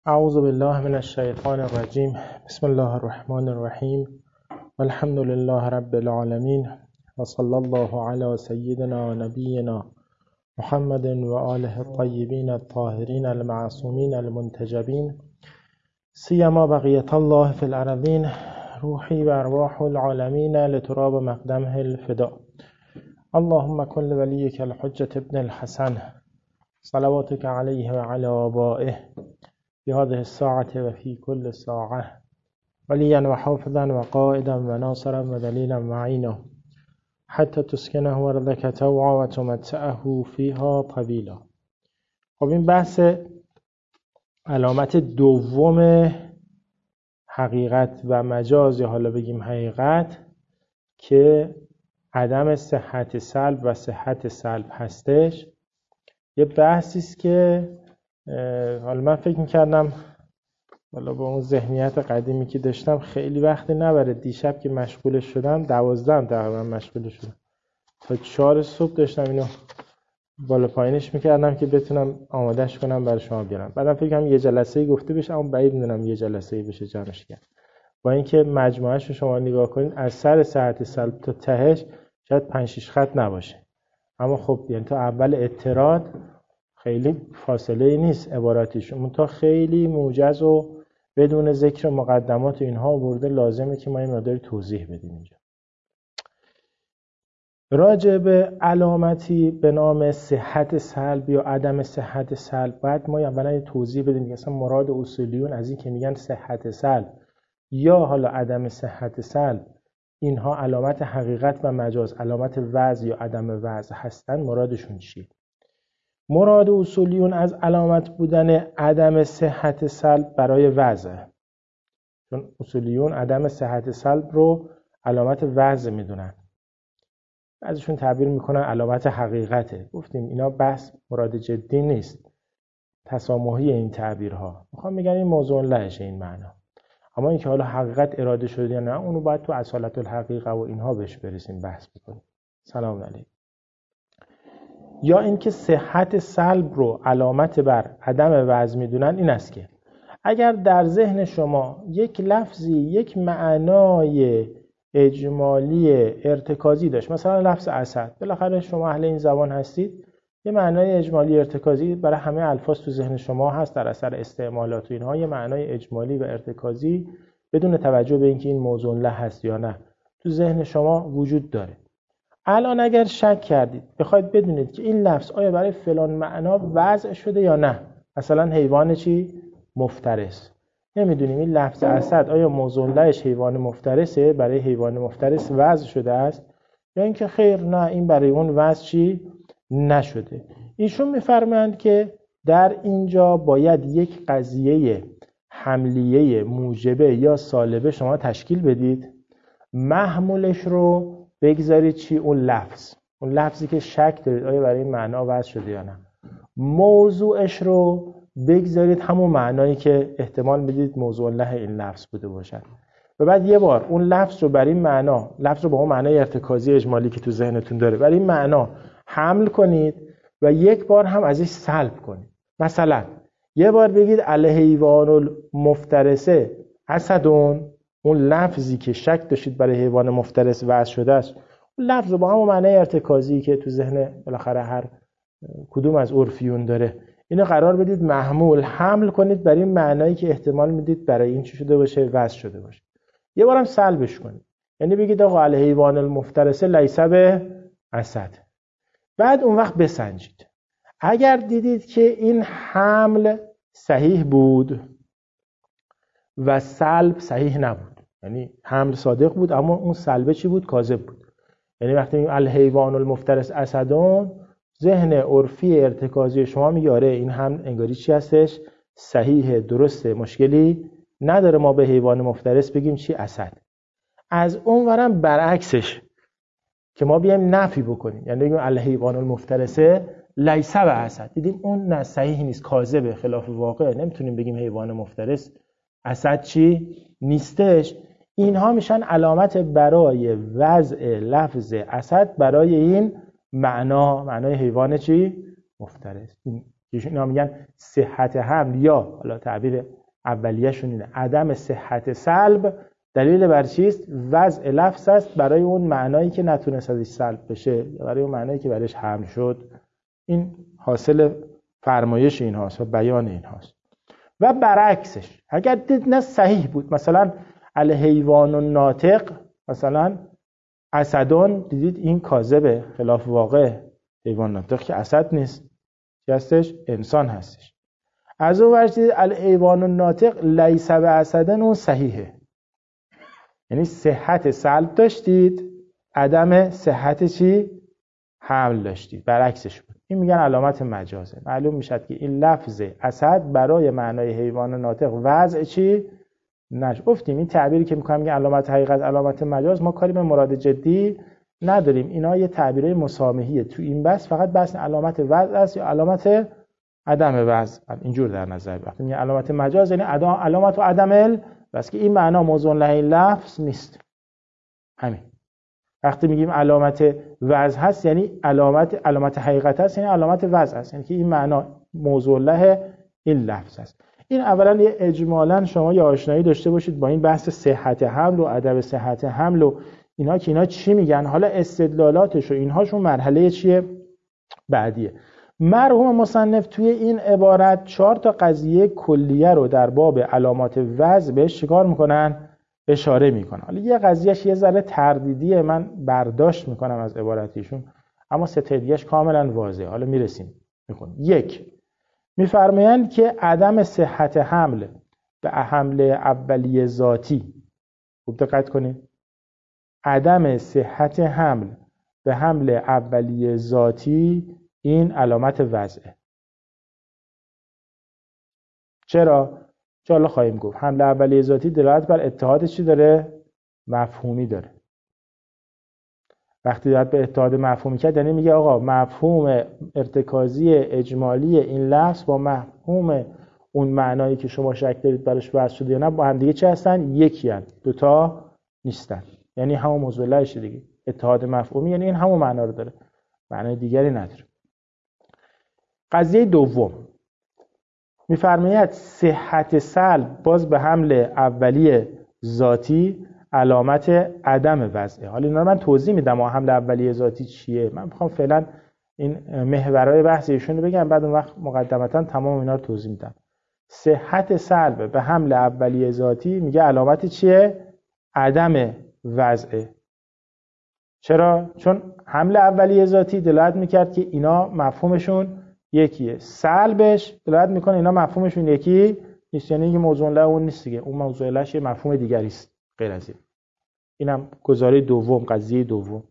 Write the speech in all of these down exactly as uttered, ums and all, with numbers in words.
اعوذ بالله من الشیطان الرجیم. بسم الله الرحمن الرحیم. والحمد لله رب العالمین و صلی الله علی سیدنا و نبینا محمد و آله الطیبین الطاهرین المعصومین المنتجبین سیما بقیت الله فی الارضین روحی و ارواح العالمین لتراب مقدمه الفدا. اللهم کن لولیک الحجة ابن الحسن صلواتك علیه و علی آبائه في هذه الساعة وفي كل ساعة وليا وحافظا وقائدا وناصرا ودليلا معينا حتى تسكنه أرضك طوعا وتمتعه فيها طويلا. خب این بحث علامت دوم حقیقت و مجاز، یا حالا بگیم حقیقت، که عدم صحت سلب و صحت سلب هستش، یه بحثی است که حالا من فکر می‌کردم والا با اون ذهنیت قدیمی که داشتم خیلی وقتی نبره. دیشب که مشغول شدم دوازده تقریبا مشغول شدم تا چهار صبح داشتم اینو بالا پایینش می‌کردم که بتونم آمادهش کنم برای شما بیارم. بعدم فکر کنم یه جلسه‌ای گفته بشه، اما بعید می‌دونم یه جلسه‌ای بشه جمعش کرد. با اینکه مجموعه‌اش رو شما نگاه کنید از سر صحت سلب تا تهش شاید پنج شش خط نباشه، اما خب یعنی تا اول اعتراض خیلی فاصله نیست عباراتیشون، منتها خیلی موجز و بدون ذکر مقدمات اینها آورده، لازمه که ما این مقدار توضیح بدیم اینجا. راجع به علامتی به نام صحت سلب یا عدم صحت سلب باید ما اولا توضیح بدیم که اصلا مراد اصولیون از این که میگن صحت سلب یا حالا عدم صحت سلب، اینها علامت حقیقت و مجاز، علامت وضع یا عدم وضع هستن، مرادشون چیه؟ مراد اصولیون از علامت بودن عدم صحت سلب برای وضع، چون اصولیون عدم صحت سلب رو علامت وضع میدونن، بعضیشون تعبیر میکنن علامت حقیقته. گفتیم اینا بحث مراد جدی نیست، تسامحی این تعبیرها، میخوام میگن این موضوع لهشه این معنا، اما اینکه حالا حقیقت اراده شده یا نه اونو باید تو اصالت الحقیقه و اینها بهش برسیم بحث بکنیم. سلام علیکم. یا اینکه صحت سلب رو علامت بر عدم وضع میدونن، این است که اگر در ذهن شما یک لفظی یک معنای اجمالی ارتکازی داشت، مثلا لفظ اسد، بالاخره شما اهل این زبان هستید، یه معنای اجمالی ارتکازی برای همه الفاظ تو ذهن شما هست، در اثر استعمالات و اینها یه معنای اجمالی و ارتکازی بدون توجه به اینکه این موضوع له هست یا نه تو ذهن شما وجود داره. الان اگر شک کردید بخواید بدونید که این لفظ آیا برای فلان معنا وضع شده یا نه، مثلا حیوان چی؟ مفترس، نمیدونیم این لفظ اسد آیا موضوع لهش حیوان مفترسه، برای حیوان مفترس وضع شده است، یا اینکه خیر نه این برای اون وضع چی نشده. ایشون میفرمایند که در اینجا باید یک قضیه حملیه موجبه یا سالبه شما تشکیل بدید، محمولش رو بگذارید چی؟ اون لفظ، اون لفظی که شک دارید آیا برای این معنا وضع شده یا نه. موضوعش رو بگذارید همون معنایی که احتمال میدید موضوع له این لفظ بوده باشد، و بعد یه بار اون لفظ رو برای این معنا، لفظ رو با اون معنای ارتکازی اجمالی که تو ذهنتون داره برای این معنا حمل کنید و یک بار هم ازش سلب کنید. مثلا یه بار بگید الحیوان المفترسه اسدون، اون لفظی که شک داشتید برای حیوان مفترس وضع شده است، اون لفظ رو با همون معنای ارتکازی که تو ذهن بالاخره هر کدوم از عرفیون داره، اینو قرار بدید محمول، حمل کنید برای این معنایی که احتمال میدید برای این چی شده باشه وضع شده باشه. یه بارم سلبش کنید، یعنی بگید آقا الحیوان المفترسه لیس باسد. بعد اون وقت بسنجید، اگر دیدید که این حمل صحیح بود و سلب صحیح نبود، یعنی حمل صادق بود اما اون سلبه چی بود؟ کاذب بود، یعنی وقتی میگیم الحیوان المفترس اسدون، ذهن عرفی ارتکازی شما میگه آره این حمل انگاری چی هستش؟ صحیحه، درسته، مشکلی نداره ما به حیوان مفترس بگیم چی؟ اسد. از اون ورم برعکسش که ما بیایم نفی بکنیم، یعنی بگیم الحیوان المفترسه لیس باسد، دیدیم اون نه صحیح نیست، کاذبه، خلاف واقع، نمیتونیم بگیم حیوان مفترس اسد چی نیستش. اینها میشن علامت برای وضع لفظ اسد برای این معنا، معنای حیوان چی؟ مفترس. این اینا میگن صحت حمل یا حالا تعبیر اولیه‌شون اینه عدم صحت سلب دلیل بر چیست؟ وضع لفظ است برای اون معنایی که نتونست ازش سلب بشه یا برای اون معنایی که برایش حمل شد. این حاصل فرمایش این هاست و بیان این هاست. و برعکسش اگر دید نه صحیح بود، مثلا الحیوان الناطق، مثلا اسدون، دیدید این کاذبه خلاف واقع، حیوان ناطق که اسد نیست، چی هستش؟ انسان هستش. از اون ور دیدید الحیوان الناطق لیس باسدن، اون صحیحه، یعنی صحت سلب داشتید، عدم صحت چی؟ حمل داشتید، برعکسش بود. این میگن علامت مجازه. معلوم میشد که این لفظ اسد برای معنای حیوان ناطق وضع چی؟ نش. گفتیم این تعبیری که میکنم میگن علامت حقیقت، علامت مجاز، ما کاری به مراد جدی نداریم. اینا یه تعبیرای مسامحیه. تو این بحث فقط بحث علامت وضع است یا علامت عدم وضع. اینجور در نظر بگیرید. میگن علامت مجاز یعنی علامت و عدم ال، بس که این معنا موضوع له این لفظ نیست. همین. وقتی میگیم علامت وضع هست یعنی علامت علامت حقیقت هست، یعنی علامت وضع هست، یعنی که این معنا موضوع له این لفظ است. این اولا یه اجمالاً شما یه آشنایی داشته باشید با این بحث صحت حمل و عدم صحت حمل و اینا که اینا چی میگن. حالا استدلالاتش و اینهاشون مرحله چیه؟ بعدیه. مرحوم مصنف توی این عبارت چهار تا قضیه کلیه رو در باب علامات وضع بهش چیکار میکنن؟ اشاره میکنن. حالا یه قضیهش یه ذره تردیدیه، من برداشت میکنم از عبارتیشون، اما سه تا دیگه‌اش کاملا واضحه. حالا میرسیم میکنیم. یک، میفرمایند که عدم صحت حمل به حمله اولیه ذاتی، خوب دقت کنید، عدم صحت حمل به حمل اولیه ذاتی این علامت وضعه. چرا؟ چون حالا خواهیم گفت حمل اولیه ذاتی دلالت بر اتحاد چی داره؟ مفهومی داره. وقتی دلالت به اتحاد مفهومی کرد یعنی میگه آقا مفهوم ارتکازی اجمالی این لفظ با مفهوم اون معنایی که شما شک دارید براش وضع شده یا نه با هم دیگه چه هستن؟ یکی هستن، دوتا نیستن. یعنی همون موضوع لهش دیگه. اتحاد مفهومی یعنی این همون معنا رو داره، معنای دیگری نداره. قضیه دوم میفرماید صحت سلب باز به حمل اولیه ذاتی علامت عدم وضعه. حالا اینا رو من توضیح میدم حمل اولیه ذاتی چیه. من میخوام فعلا این محورهای بحث ایشون رو بگم، بعد اون وقت مقدمتا تمام اینا رو توضیح میدم. صحت سلب به حمل اولیه ذاتی میگه علامت چیه؟ عدم وضعه. چرا؟ چون حمل اولیه ذاتی دلالت میکرد که اینا مفهومشون یکیه، سلبش دلالت میکنه اینا مفهومشون یکی نیست، یعنی اینکه موضوع له اون نیست دیگه، اون موضوع لهش یه مفهوم دیگری است غیر از این. اینم گزاره دوم، قضیه دوم.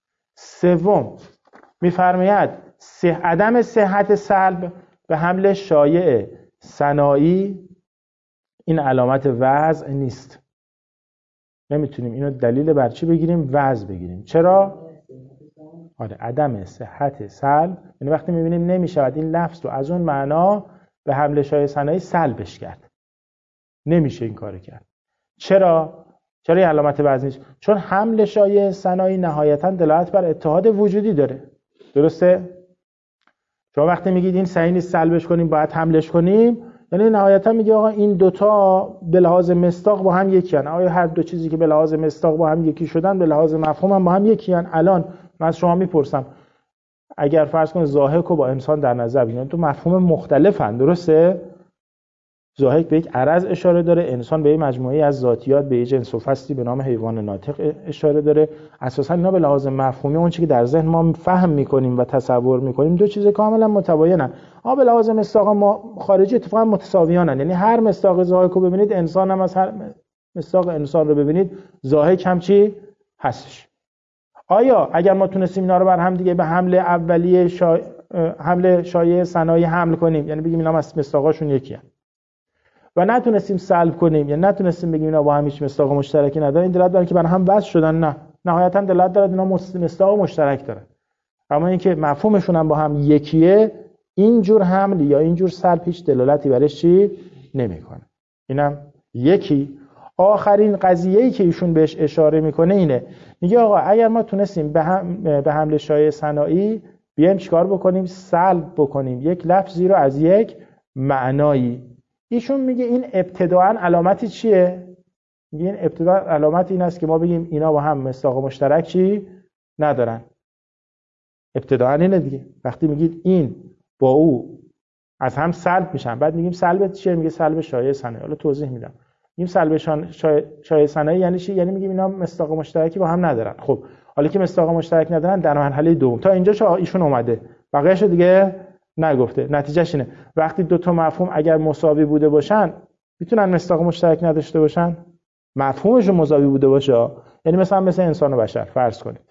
سوم میفرماید عدم صحت سلب به حمل شایع ثنایی این علامت وضع نیست. نمیتونیم اینو دلیل بر چی بگیریم؟ وضع بگیریم. چرا؟ آره، عدم صحت سلب یعنی وقتی میبینیم نمیشود این لفظ رو از اون معنا به حمل شایع ثنایی سلبش کرد، نمیشه این کارو کرد. چرا؟ چرا این علامت وضع نیست؟ چون حمل شایع ثنایی نهایتا دلالت بر اتحاد وجودی داره. درسته؟ شما وقتی میگید این صحیح نیست سلبش کنیم باید حملش کنیم، یعنی نهایتا میگه آقا این دوتا به لحاظ مصداق با هم یکی هن. آیا هر دو چیزی که به لحاظ مصداق با هم یکی شدن به لحاظ مفهوم هم با هم یکی هن؟ الان من از شما میپرسم اگر فرض کنید ضاحک رو با انسان در نظر بگیرید، تو مفهوم مختلفن، درسته؟ ضاحک به یک عرض اشاره داره، انسان به یک مجموعه از ذاتیات به یک جنس و فصلی به نام حیوان ناطق اشاره داره. اساسا اینا به لحاظ مفهومی اون چیزی که در ذهن ما فهم میکنیم و تصور میکنیم دو چیز کاملا متباینن. اما به لحاظ مصداق ما خارجی اتفاقا متساویانن، یعنی هر مصداق ضاحک رو ببینید انسان هم از هر مصداق انسان رو ببینید ضاحک هم چی هستش. آیا اگر ما تونستیم اینا رو بر هم دیگه به حمل اولیه شا... حمل شایع ثنایی حمل کنیم، یعنی بگیم اینا مصداقاشون یکیه، و نتونستیم سلب کنیم، یعنی نتونستیم بگیم اینا با هم هیچ مصداق مشترکی ندارن، این دلالت بر که بر هم وصل شدن؟ نه، نهایتا دلالت داره اینا مصداق مشترک دارن. اما اینکه مفهومشون هم با هم یکیه، اینجور حمل یا اینجور سلب هیچ دلالتی برش چی نمیکنه. اینم یکی. آخرین قضیه‌ای که ایشون بهش اشاره میکنه اینه، میگه آقا اگر ما تونستیم به هم به حمل شایع ثنایی بیایم چیکار بکنیم؟ سلب بکنیم یک لفظی رو از یک معنایی. ایشون میگه این ابتداءً علامتی چیه؟ میگه این ابتداء علامت این است که ما بگیم اینا با هم مصداق مشترک چی ندارن. ابتداءً اینه دیگه. وقتی میگید این با او از هم سلب میشن، بعد میگیم سلب چیه؟ میگه سلب شایع ثنایی. حالا توضیح میدم. میگیم سلب شایع ثنایی یعنی چی؟ یعنی میگیم اینا مصداق مشترکی با هم ندارن. خب حالا که مصداق مشترک ندارن در مرحله دوم تا اینجا ایشون اومده، بقیه‌شو دیگه نگفته. نتیجهش اینه وقتی دو تا مفهوم اگر مساوی بوده باشن میتونن مصداق مشترک نداشته باشن؟ مفهومشون مساوی بوده باشه، یعنی مثلا مثل انسان و بشر فرض کنید.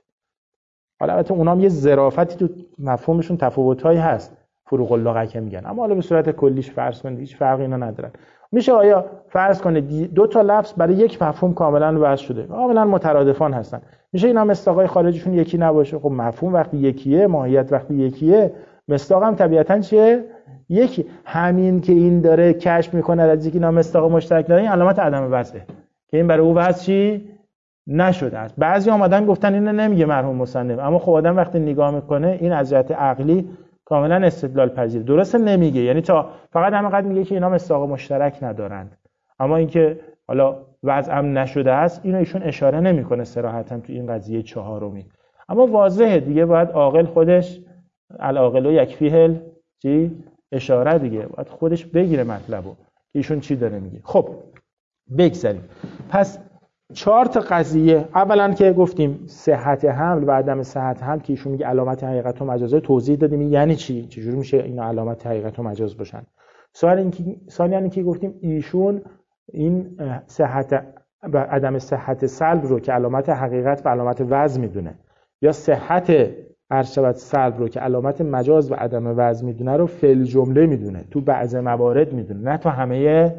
حالا البته اونام یه ظرافتی تو مفهومشون تفاوتایی هست، فروق اللغه که میگن، اما حالا به صورت کلیش فرض کنید هیچ فرقی اینا ندارن. میشه آیا فرض کنید دو تا لفظ برای یک مفهوم کاملا وضع شده، کاملا مترادفان هستن، میشه اینا مصداقای خارجیشون یکی نباشه؟ خب مفهوم وقتی یکیه، ماهیت وقتی یکیه، مصداق هم طبیعتاً چیه؟ یکی. همین که این داره کشف میکنه از اینکه اینا مصداق مشترک دارن، این علامت عدم وضعه که این برای او وضع چی نشده است. بعضی اومدن گفتن اینو نمیگه مرحوم مصنف، اما خب آدم وقتی نگاه میکنه این از جهت عقلی کاملا استدلال پذیر. درسته نمیگه، یعنی تا فقط همینقدر میگه که اینا مصداق مشترک ندارند، اما اینکه حالا وضع هم نشده است اینو ایشون اشاره نمیکنه صراحتا تو این قضیه چهارمی. اما واضحه دیگه، باید عاقل خودش العاقل و یکفیه چی اشاره دیگه، باید خودش بگیره مطلبو ایشون چی داره میگه. خب بگذاریم. پس چهار تا قضیه، اولا که گفتیم صحت حمل و عدم صحت حمل که ایشون میگه علامت حقیقت و مجازه، توضیح دادیم یعنی چی، چجوری میشه اینا علامت حقیقت و مجاز باشن. سوال اینکه ثانیاً اینکه گفتیم ایشون این صحت و عدم صحت سلب رو که علامت حقیقت و علامت وضع میدونه، یا صحت ارشبت سلب رو که علامت مجاز و عدم وضع میدونه رو فعل جمله میدونه، تو بعضی موارد میدونه، نه تو همه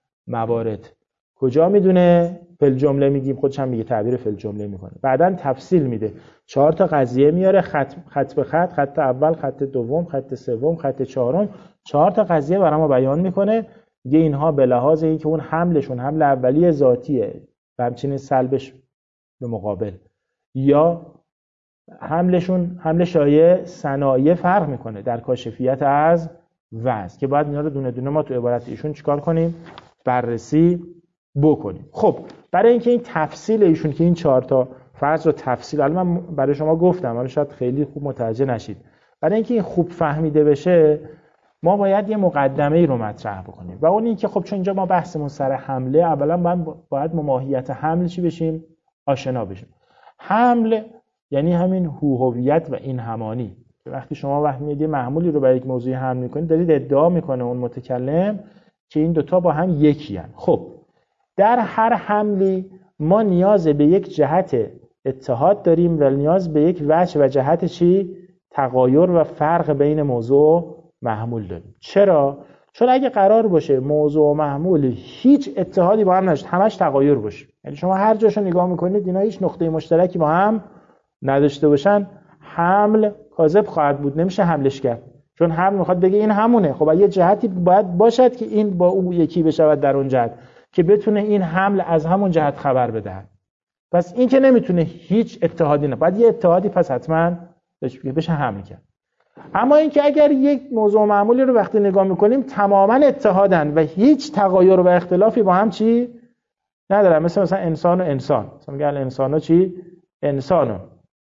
موارد. کجا میدونه؟ فعل جمله میگیم، خودش هم میگه تعبیر فعل جمله میکنه. بعداً تفصیل میده، چهار تا قضیه میاره، خط خط به خط، خط اول، خط دوم، خط سوم، خط چهارم، چهار تا قضیه برای ما بیان میکنه. میگه اینها به لحاظ اینکه اون حملشون حمل اولیه ذاتیه و همچنین سلبش به مقابل، یا حملشون حمل شایع ثنایی فرق میکنه در کاشفیت از وضع، که باید اینا رو دونه دونه ما تو عبارت ایشون چیکار کنیم؟ بررسی بکنیم. خب برای اینکه این تفصیل ایشون که این چهار تا فرض رو تفصیل، الان من برای شما گفتم، حالا شاید خیلی خوب متوجه نشید، برای اینکه این خوب فهمیده بشه ما باید یه مقدمه ای رو مطرح بکنیم و اون این که خب چون اینجا ما بحثمون سر حمله، اولا باید باید ماهیت حمل چی بشیم؟ آشنا بشیم. حمل یعنی همین هویت و این همانی. وقتی شما وقتی میگید یه محمولی رو برای یک موضوع حمل میکنید، دارید ادعا میکنه اون متکلم که این دوتا با هم یکی هن. خب در هر حملی ما نیاز به یک جهت اتحاد داریم و نیاز به یک وجه و جهت چی؟ تغایر و فرق بین موضوع محمول داریم. چرا؟ چون اگه قرار باشه موضوع و محمول هیچ اتحادی با هم نشد، همش تغایر باشه، یعنی شما هر جاشو نگاه میکنید اینا هیچ نقطه مشترکی با هم نداشته باشن، حمل کاذب خواهد بود، نمیشه حملش کرد، چون حمل میخواد بگه این همونه. خب یه جهتی باید باشد که این با اون یکی بشود در اون جهت که بتونه این حمل از همون جهت خبر بدهد. پس این که نمیتونه هیچ اتحادی نه، باید یه اتحادی پس حتما بشه حمل کرد. اما اینکه اگر یک موضوع معمولی رو وقتی نگاه میکنیم تماما اتحادن و هیچ تغایر و اختلافی با هم چی ندارن، مثل مثلا انسان و انسان، مثلا میگن انسانو چی؟ انسانو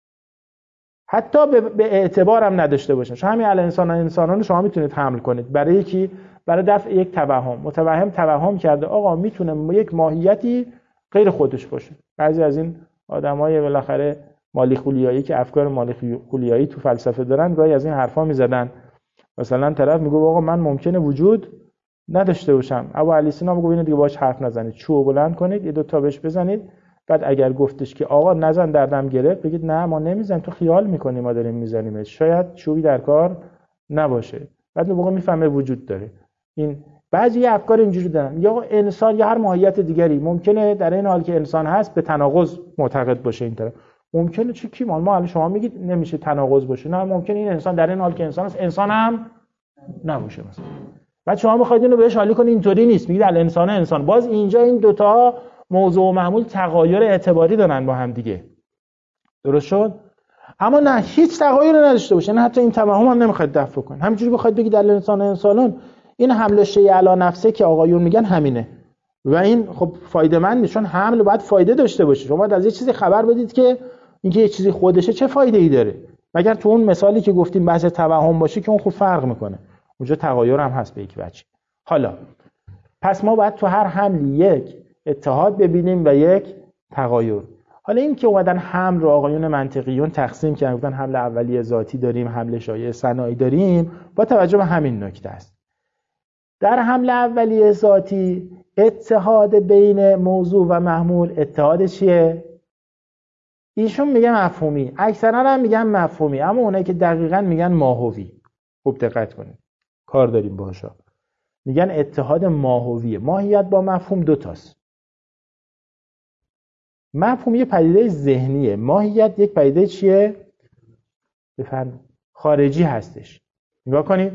حتی به اعتبار هم نداشته باشن. شما همین الانسان و انسانان شما میتونید حمل کنید برای یکی، برای دفع یک توهم. متوهم توهم کرده آقا میتونه یک ماهیتی غیر خودش باشه. بعضی از این آدمای بالاخره مالی خولیایی که افکار مالی خولیایی تو فلسفه دارن گاهی از این حرفا میزدن. مثلا طرف میگه آقا من ممکنه وجود نداشته باشم، ابو علی سینا میگه اینو دیگه باهاش حرف نزنید، چوب بلند کنید یه دو تا بهش بزنید، بعد اگر گفتش که آقا نزن دردم گرفت، بگید نه ما نمیزنیم، تو خیال میکنی ما داریم میزنیمش، شاید چوبی در کار نباشه. بعد اون موقع میفهمه وجود داره. این بعضی افکار اینجوری دارن، یا انسان یا هر ماهیت دیگری ممکنه در این حال که انسان هست به تناقض معتقد باشه. این طرف ممکنه چی کی ما الان شما میگید نمیشه تناقض باشه، نه ممکنه این انسان در این حال که انسان است انسان هم نباشه مثلا. بعد شما میخواید اینو بهش حالی کنید، اینطوری نیست، میگید الانسان انسان. باز اینجا این دوتا موضوع و معمول تغایر اعتباری دارن با هم دیگه. درست شد؟ اما نه هیچ تغییری نداشته باشه، نه حتی این توهم هم نمیخواد دفع کنه. همینجوری بخواد بگید در انسان انسانون این حمل شیء علی نفسه که آقایون میگن همینه و این خب فایده مند، چون حمل باید فایده داشته باشه. شما باید از یه چیزی خبر بدید که اینکه یه چیزی خودشه چه فایده ای داره، مگر تو اون مثالی که گفتیم بحث توهم باشه که اون خوب فرق میکنه، اونجا تغییر هم هست به یک وجه. حالا پس ما باید تو هر حملی یک اتحاد ببینیم و یک تغییر. حالا این که اومدن حمل رو آقایون منطقیون تقسیم کردن، گفتن حمل اولیه ذاتی داریم، حمل شایع صناعی داریم، با توجه به همین نکته است. در حمل اولیه ذاتی اتحاد بین موضوع و محمول اتحاد چیه؟ ایشون میگه مفهومی، اکثرا هم میگن مفهومی، اما اونایی که دقیقاً میگن ماهوی. خوب دقت کنید، کار داریم باهاشا. میگن اتحاد ماهویه. ماهیت با مفهوم دو تاست. مفهوم یه پدیده ذهنیه، ماهیت یک پدیده چیه؟ بفرمایید خارجی هستش. نگاه کنید،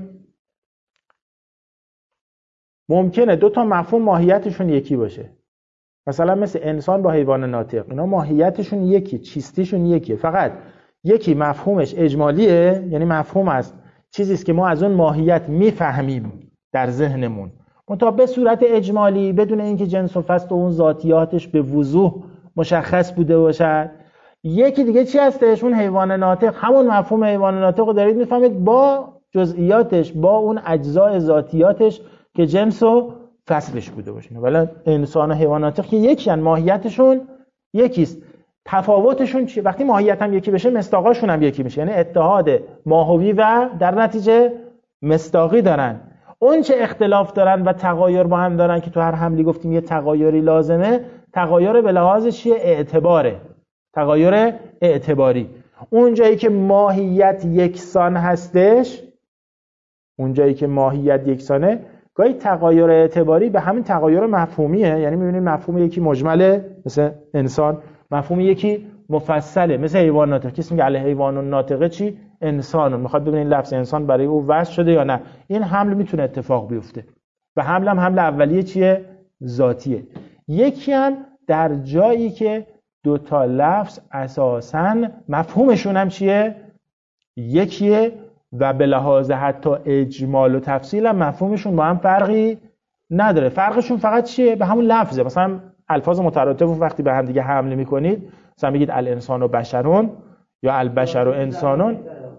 ممکنه دو تا مفهوم ماهیتشون یکی باشه، مثلا مثل انسان با حیوان ناطق، اینا ماهیتشون یکی، چیستیشون یکیه، فقط یکی مفهومش اجمالیه، یعنی مفهوم است چیزی است که ما از اون ماهیت میفهمیم در ذهنمون، منتها به صورت اجمالی بدون اینکه جنس و فصل و اون ذاتیاتش به وضوح مشخص بوده باشد. یکی دیگه چی هستش؟ اون حیوان ناطق، همون مفهوم حیوان ناطق رو دارید میفهمید با جزئیاتش، با اون اجزای ذاتیاتش که جنس و فصلش بوده باشه. ولی انسان و حیوان ناطق که یکی ان، ماهیتشون یکیست. تفاوتشون چیه؟ وقتی ماهیت هم یکی بشه مصداقاشون هم یکی میشه، یعنی اتحاد ماهوی و در نتیجه مصداقی دارن. اون چه اختلاف دارن و تغایر با هم دارن که تو هر حملی گفتیم یه تغایری لازمه، تغایر به لحاظ چیه؟ اعتباره، تغایر اعتباری. اون جایی که ماهیت یکسان هستش، اون جایی که ماهیت یکسانه، گاهی تغایر اعتباری به همین تغایر مفهومیه، یعنی می‌بینید مفهوم یکی مجمله مثل انسان، مفهوم یکی مفصله مثل حیوان ناطق. کسی میگه علی حیوان ناطقه چی؟ انسان. میخواد ببینید لفظ انسان برای او وضع شده یا نه. این حمل میتونه اتفاق بیفته و حمل هم حمل اولیه چیه؟ ذاتیه. یکی هم در جایی که دو تا لفظ اساساً مفهومشون هم چیه؟ یکیه و به لحاظ حتی اجمال و تفصیل هم مفهومشون با هم فرقی نداره. فرقشون فقط چیه؟ به همون لفظه. مثلا الفاظ مترادف وقتی به هم دیگه حمل میکنید، مثلا بگید الانسان و بشرون یا البشر و انسانون،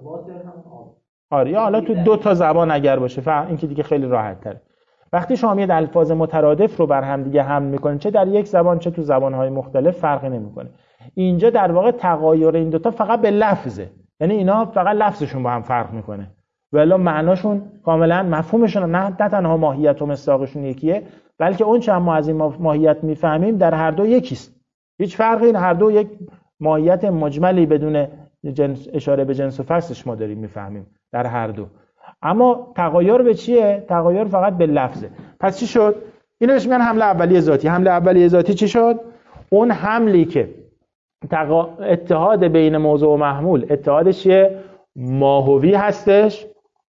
آره، یا حالا تو دو تا زبان اگر باشه، فهم این که دیگه خیلی راحت تره. وقتی شما میاد الفاظ مترادف رو بر هم دیگه حمل میکنید، چه در یک زبان چه تو زبانهای مختلف، فرقی نمیکنه. اینجا در واقع تغایر این دوتا فقط به لفظه، یعنی اینا فقط لفظشون با هم فرق میکنه ولی معناشون کاملا، مفهومشون نه نه تنها ماهیت و مصداقشون یکیه، بلکه اون چه ما از این ماهیت میفهمیم در هر دو یکیست. هیچ فرقی، این هر دو یک ماهیت مجملی بدون جنس، اشاره به جنس و فصلش ما داریم میفهمیم در هر دو. اما تغایر به چیه؟ تغایر فقط به لفظه. پس چی شد؟ اینو بهش میگن حمل اولیه ذاتی. حمل اولیه ذاتی چی شد؟ اون حملی که تقا... اتحاد بین موضوع و محمول اتحادش چیه؟ ماهوی هستش.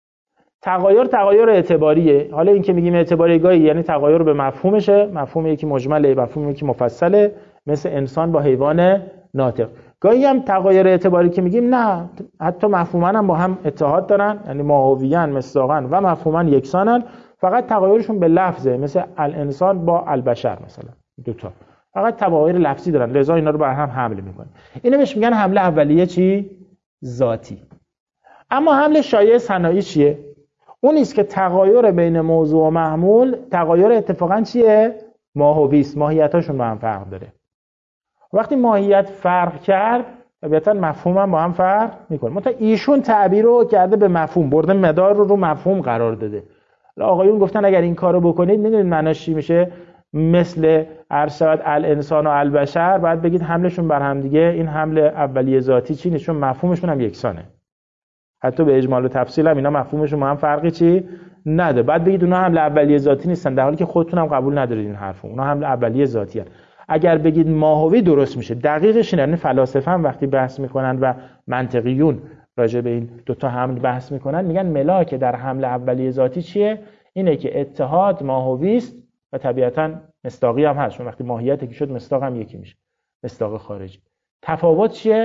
تغایر تغایر اعتباریه. حالا این که میگیم اعتباری گاهی یعنی تغایر به مفهومشه، مفهوم یکی مجمله، مفهوم یکی مفصله مثل انسان با حیوان ناطق. گاهی هم تغایر اعتباری که میگیم نه، حتی مفهوما هم با هم اتحاد دارن، یعنی ماهویان مصداقن و مفهوما یکسانن، فقط تغایرشون به لفظه، مثل الانسان با البشر مثلا، دو تا فقط تغایر لفظی دارن، لذا اینا رو بر هم حمل میکنن. اینو بهش میگن حمله اولیه چی؟ ذاتی. اما حمل شایع صناعی چیه؟ اون است که تغایر بین موضوع و محمول، تغایر اتفاقا چیه؟ ماهوی است، ماهیتاشون با هم فرق داره. وقتی ماهیت فرق کرد، طبیعتا مفهوم هم با هم فرق میکنه. مثلا ایشون تعبیر رو کرده به مفهوم، برده مدار رو رو مفهوم قرار داده. آقایون گفتن اگر این کارو بکنید، میدونید معناش چی میشه؟ مثل ارشد الانسان و البشر، بعد بگید حملشون بر هم دیگه، این حمل اولیه ذاتی چی؟ نشون مفهومشون هم یکسانه. حتی به اجمال و تفصیل هم اینا مفهومشون با هم فرقی چی نداره. بعد بگید اونا حمل اولیه ذاتی نیستن، در حالی که خودتون هم قبول ندارید این حرفو. اونا حمل اولیه ذاتی هستن. اگر بگید ماهوی درست میشه. دقیقش اینه. یعنی فلاسفه هم وقتی بحث میکنن و منطقیون راجع به این دو تا حمل بحث میکنن، میگن ملاک در حمل اولیه ذاتی چیه؟ اینه که اتحاد ماهوی است و طبیعتاً مصداقی هم هست. چون وقتی ماهیت یکی شد، مصداق هم یکی میشه، مصداق خارجی. تفاوت چیه؟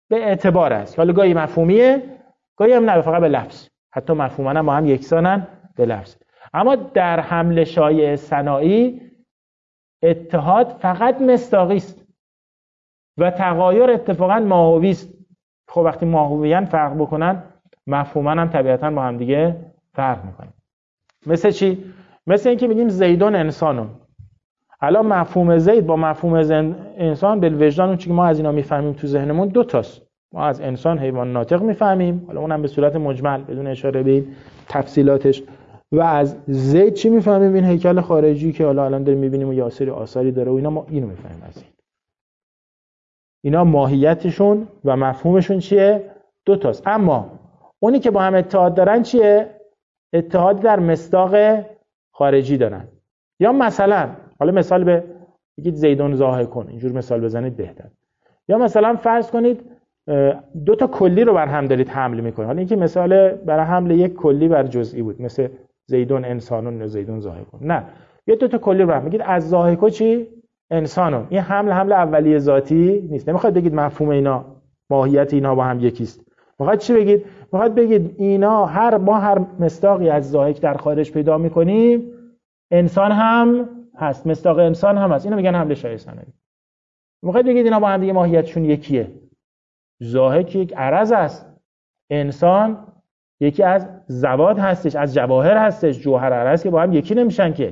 به اعتبار است. حالا گاهی مفهومیه، گاهی هم نه، فقط به لفظ. حتی مفهوماً هم با هم یکسانن به لفظ. اما در حمل شایع صناعی اتحاد فقط مصداقی است و تغایر اتفاقاً ماهوی است. خب وقتی ماهویاً فرق بکنن، مفهوماً هم طبیعتاً با هم دیگه فرق میکنن. مثل چی؟ مثل اینکه میگیم زیدون انسانون. الان مفهوم زید با مفهوم انسان بالوجدان، اون چیزی که ما از اینا میفهمیم تو ذهنمون دو تاست. ما از انسان حیوان ناطق میفهمیم، حالا اونم به صورت مجمل بدون اشاره به تفصیلاتش، و از زید چی میفهمیم؟ این هیکل خارجی که حالا الان داریم میبینیم و یه سری آثاری داره و اینا، ما اینو میفهمیم از زید. اینا ماهیتشون و مفهومشون چیه؟ دو تاست. اما اونی که با هم اتحاد دارن چیه؟ اتحاد در مصداق خارجی دارن. یا مثلا حالا مثال به بگید زیدون ضاحکون، اینجور مثال بزنید بهتر. یا مثلا فرض کنید دو تا کلی رو بر هم دارید حمل میکنید. حالا اینکه مثال برای حمل یک کلی بر جزئی بود، مثل زیدون انسانون یا زیدون ضاحکون. نه، یه دو تا کلی رو بر هم میگید از ضاحکو چی؟ انسانون. این حمل حمل اولیه ذاتی نیست. نمیخواد بگید مفهوم اینا، ماهیت اینا با هم یکیست. میخواد چی بگید؟ میخواد بگید اینا هر ما هر مصداقی از ضاحک در خارج پیدا میکنیم، انسان هم هست، مصداق انسان هم هست. اینو میگن حمل شایع صناعی. میخواد بگید اینا با هم دیگه ماهیتشون یکیه. ضاحک یک عرض است، انسان یکی از زواد هستش، از جواهر هستش، جوهر عرض که با هم یکی نمیشن که.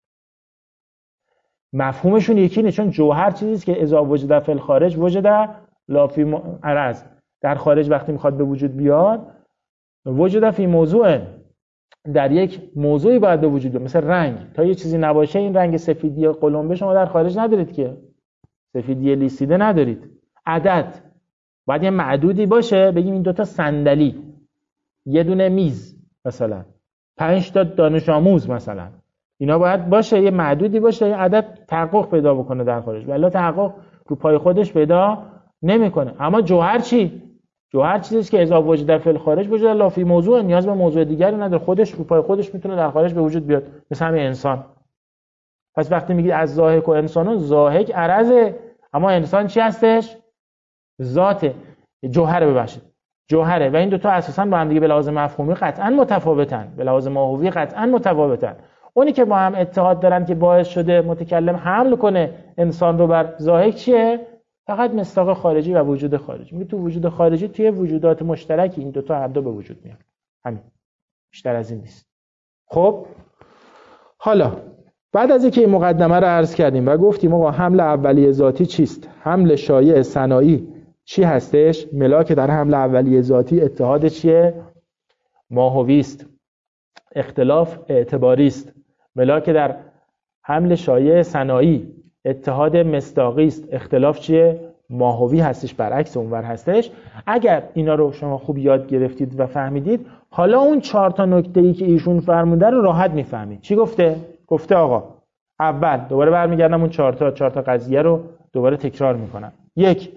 مفهومشون یکی نیست، چون جوهر چیزی است که اذا وجد فی الخارج وجد لا فی عرض. در خارج وقتی میخواد به وجود بیاد، وجد فی موضوع، در یک موضوعی باید به وجود بیاد. مثل رنگ، تا یه چیزی نباشه، این رنگ سفیدی قلمبه شما در خارج ندارید که، سفیدی لیسیده ندارید. عدد باید یه معدودی باشه، بگیم این دوتا صندلی، یه دونه میز، مثلا پنج تا دانش آموز، مثلا اینا باید باشه، یه معدودی باشه، یه عدد تحقق پیدا بکنه در خارج، ولی تحقق رو پای خودش پیدا نمیکنه. اما جوهر چی؟ جوهر چیزیه که اذا وجد فی الخارج وجد لا فی موضوع، نیاز به موضوع دیگری نداره، خودش رو پای خودش میتونه در خارج به وجود بیاد، مثل همین انسان. پس وقتی میگید از ضاحک و انسانون، ضاحک عرضه، اما انسان چی هستش؟ ذات، جوهره، ببخشید جوهره. و این دو تا اساساً با هم دیگه به لحاظ مفهومی قطعاً متفاوتن، به لحاظ ماهوی قطعاً متفاوتن. اونی که با هم اتحاد دارن که باعث شده متکلم حمل کنه انسان رو بر ضاحک چیه؟ فقط مصداق خارجی و وجود خارجی. میگه تو وجود خارجی، توی وجودات مشترکی این دو تا هر دو به وجود میاد. همین، بیشتر از این نیست. خب حالا بعد از اینکه این مقدمه رو عرض کردیم و گفتیم آقا حمل اولیه ذاتی چیست، حمل شایع صناعی چی هستش، ملاک در حمل اولیه ذاتی اتحاد چیه؟ ماهوی است، اختلاف اعتباری است. ملاک در حمل شایع صناعی اتحاد مصداقی است، اختلاف چیه؟ ماهوی هستش، برعکس اونور هستش. اگر اینا رو شما خوب یاد گرفتید و فهمیدید، حالا اون چهار تا نکته‌ای که ایشون فرموده رو راحت میفهمید. چی گفته؟ گفته آقا اول، دوباره برمیگردم اون چهار تا چهار تا قضیه رو دوباره تکرار میکنم. یک،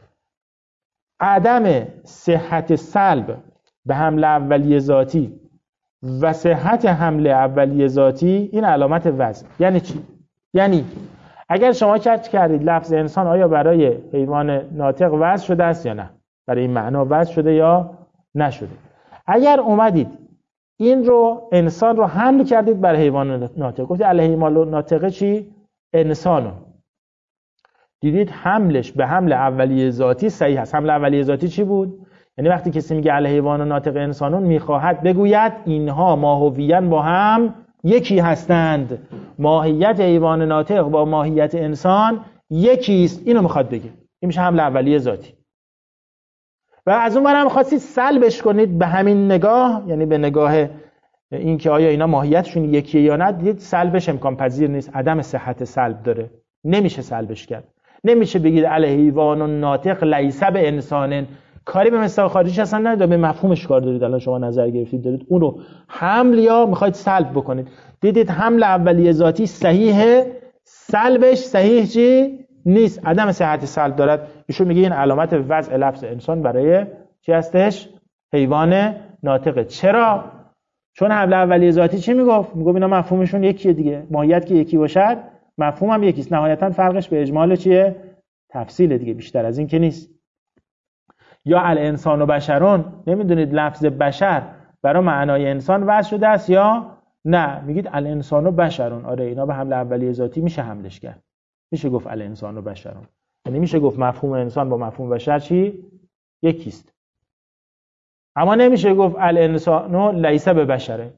عدم صحت سلب به حمل اولیه ذاتی و صحت حمل اولیه ذاتی این علامت وضع. یعنی چی؟ یعنی اگر شما چک کردید لفظ انسان آیا برای حیوان ناطق وضع شده است یا نه، برای این معنا وضع شده یا نشده. اگر اومدید این رو انسان رو حمل کردید بر حیوان ناطق، گفتید الحیوان ناطقه چی؟ انسانو، دیدید حملش به حمل اولیه ذاتی صحیح هست. حمل اولیه ذاتی چی بود؟ یعنی وقتی کسی میگه الحیوان ناطق انسانون، میخواهد بگوید اینها ماهویاً با هم یکی هستند، ماهیت حیوان ناطق با ماهیت انسان یکی است. اینو میخواد بگه، این میشه حمل اولیه ذاتی. و از اون برم خواستید سلبش کنید به همین نگاه، یعنی به نگاه این که آیا اینا ماهیتشون یکیه یا نه، دیدید سلبش امکان پذیر نیست، عدم صحت سلب داره، نمیشه سلبش کرد. نمیشه بگید الحیوان ناطق لیس به انسان، کاری به مصداق خارجی اصلا نداره، به مفهومش کار دارید. الان شما نظر گرفتید، دارید اون رو حمل یا میخواید سلب بکنید. دیدید حمل اولیه ذاتی صحیحه، سلبش صحیح چی نیست، عدم صحت سلب دارد. ایشون میگه این علامت وضع لفظ انسان برای چی هستش؟ حیوان ناطقه. چرا؟ چون حمل اولیه ذاتی چی میگفت؟ میگفت اینا مفهومشون یکیه دیگه، ماهیت که یکی باشد مفهوم هم یکیست. نهایتا فرقش به اجمال چیه؟ تفصیل دیگه، بیشتر از این که نیست. یا الانسان و بشرون، نمیدونید لفظ بشر برای معنای انسان وضع شده است یا نه؟ میگید الانسان و بشرون. آره اینا به حمل اولیه ذاتی میشه حملش کرد، میشه گفت الانسان و بشرون، یعنی میشه گفت مفهوم انسان با مفهوم بشر چی؟ یکیست. اما نمیشه گفت الانسان لیس به بشره،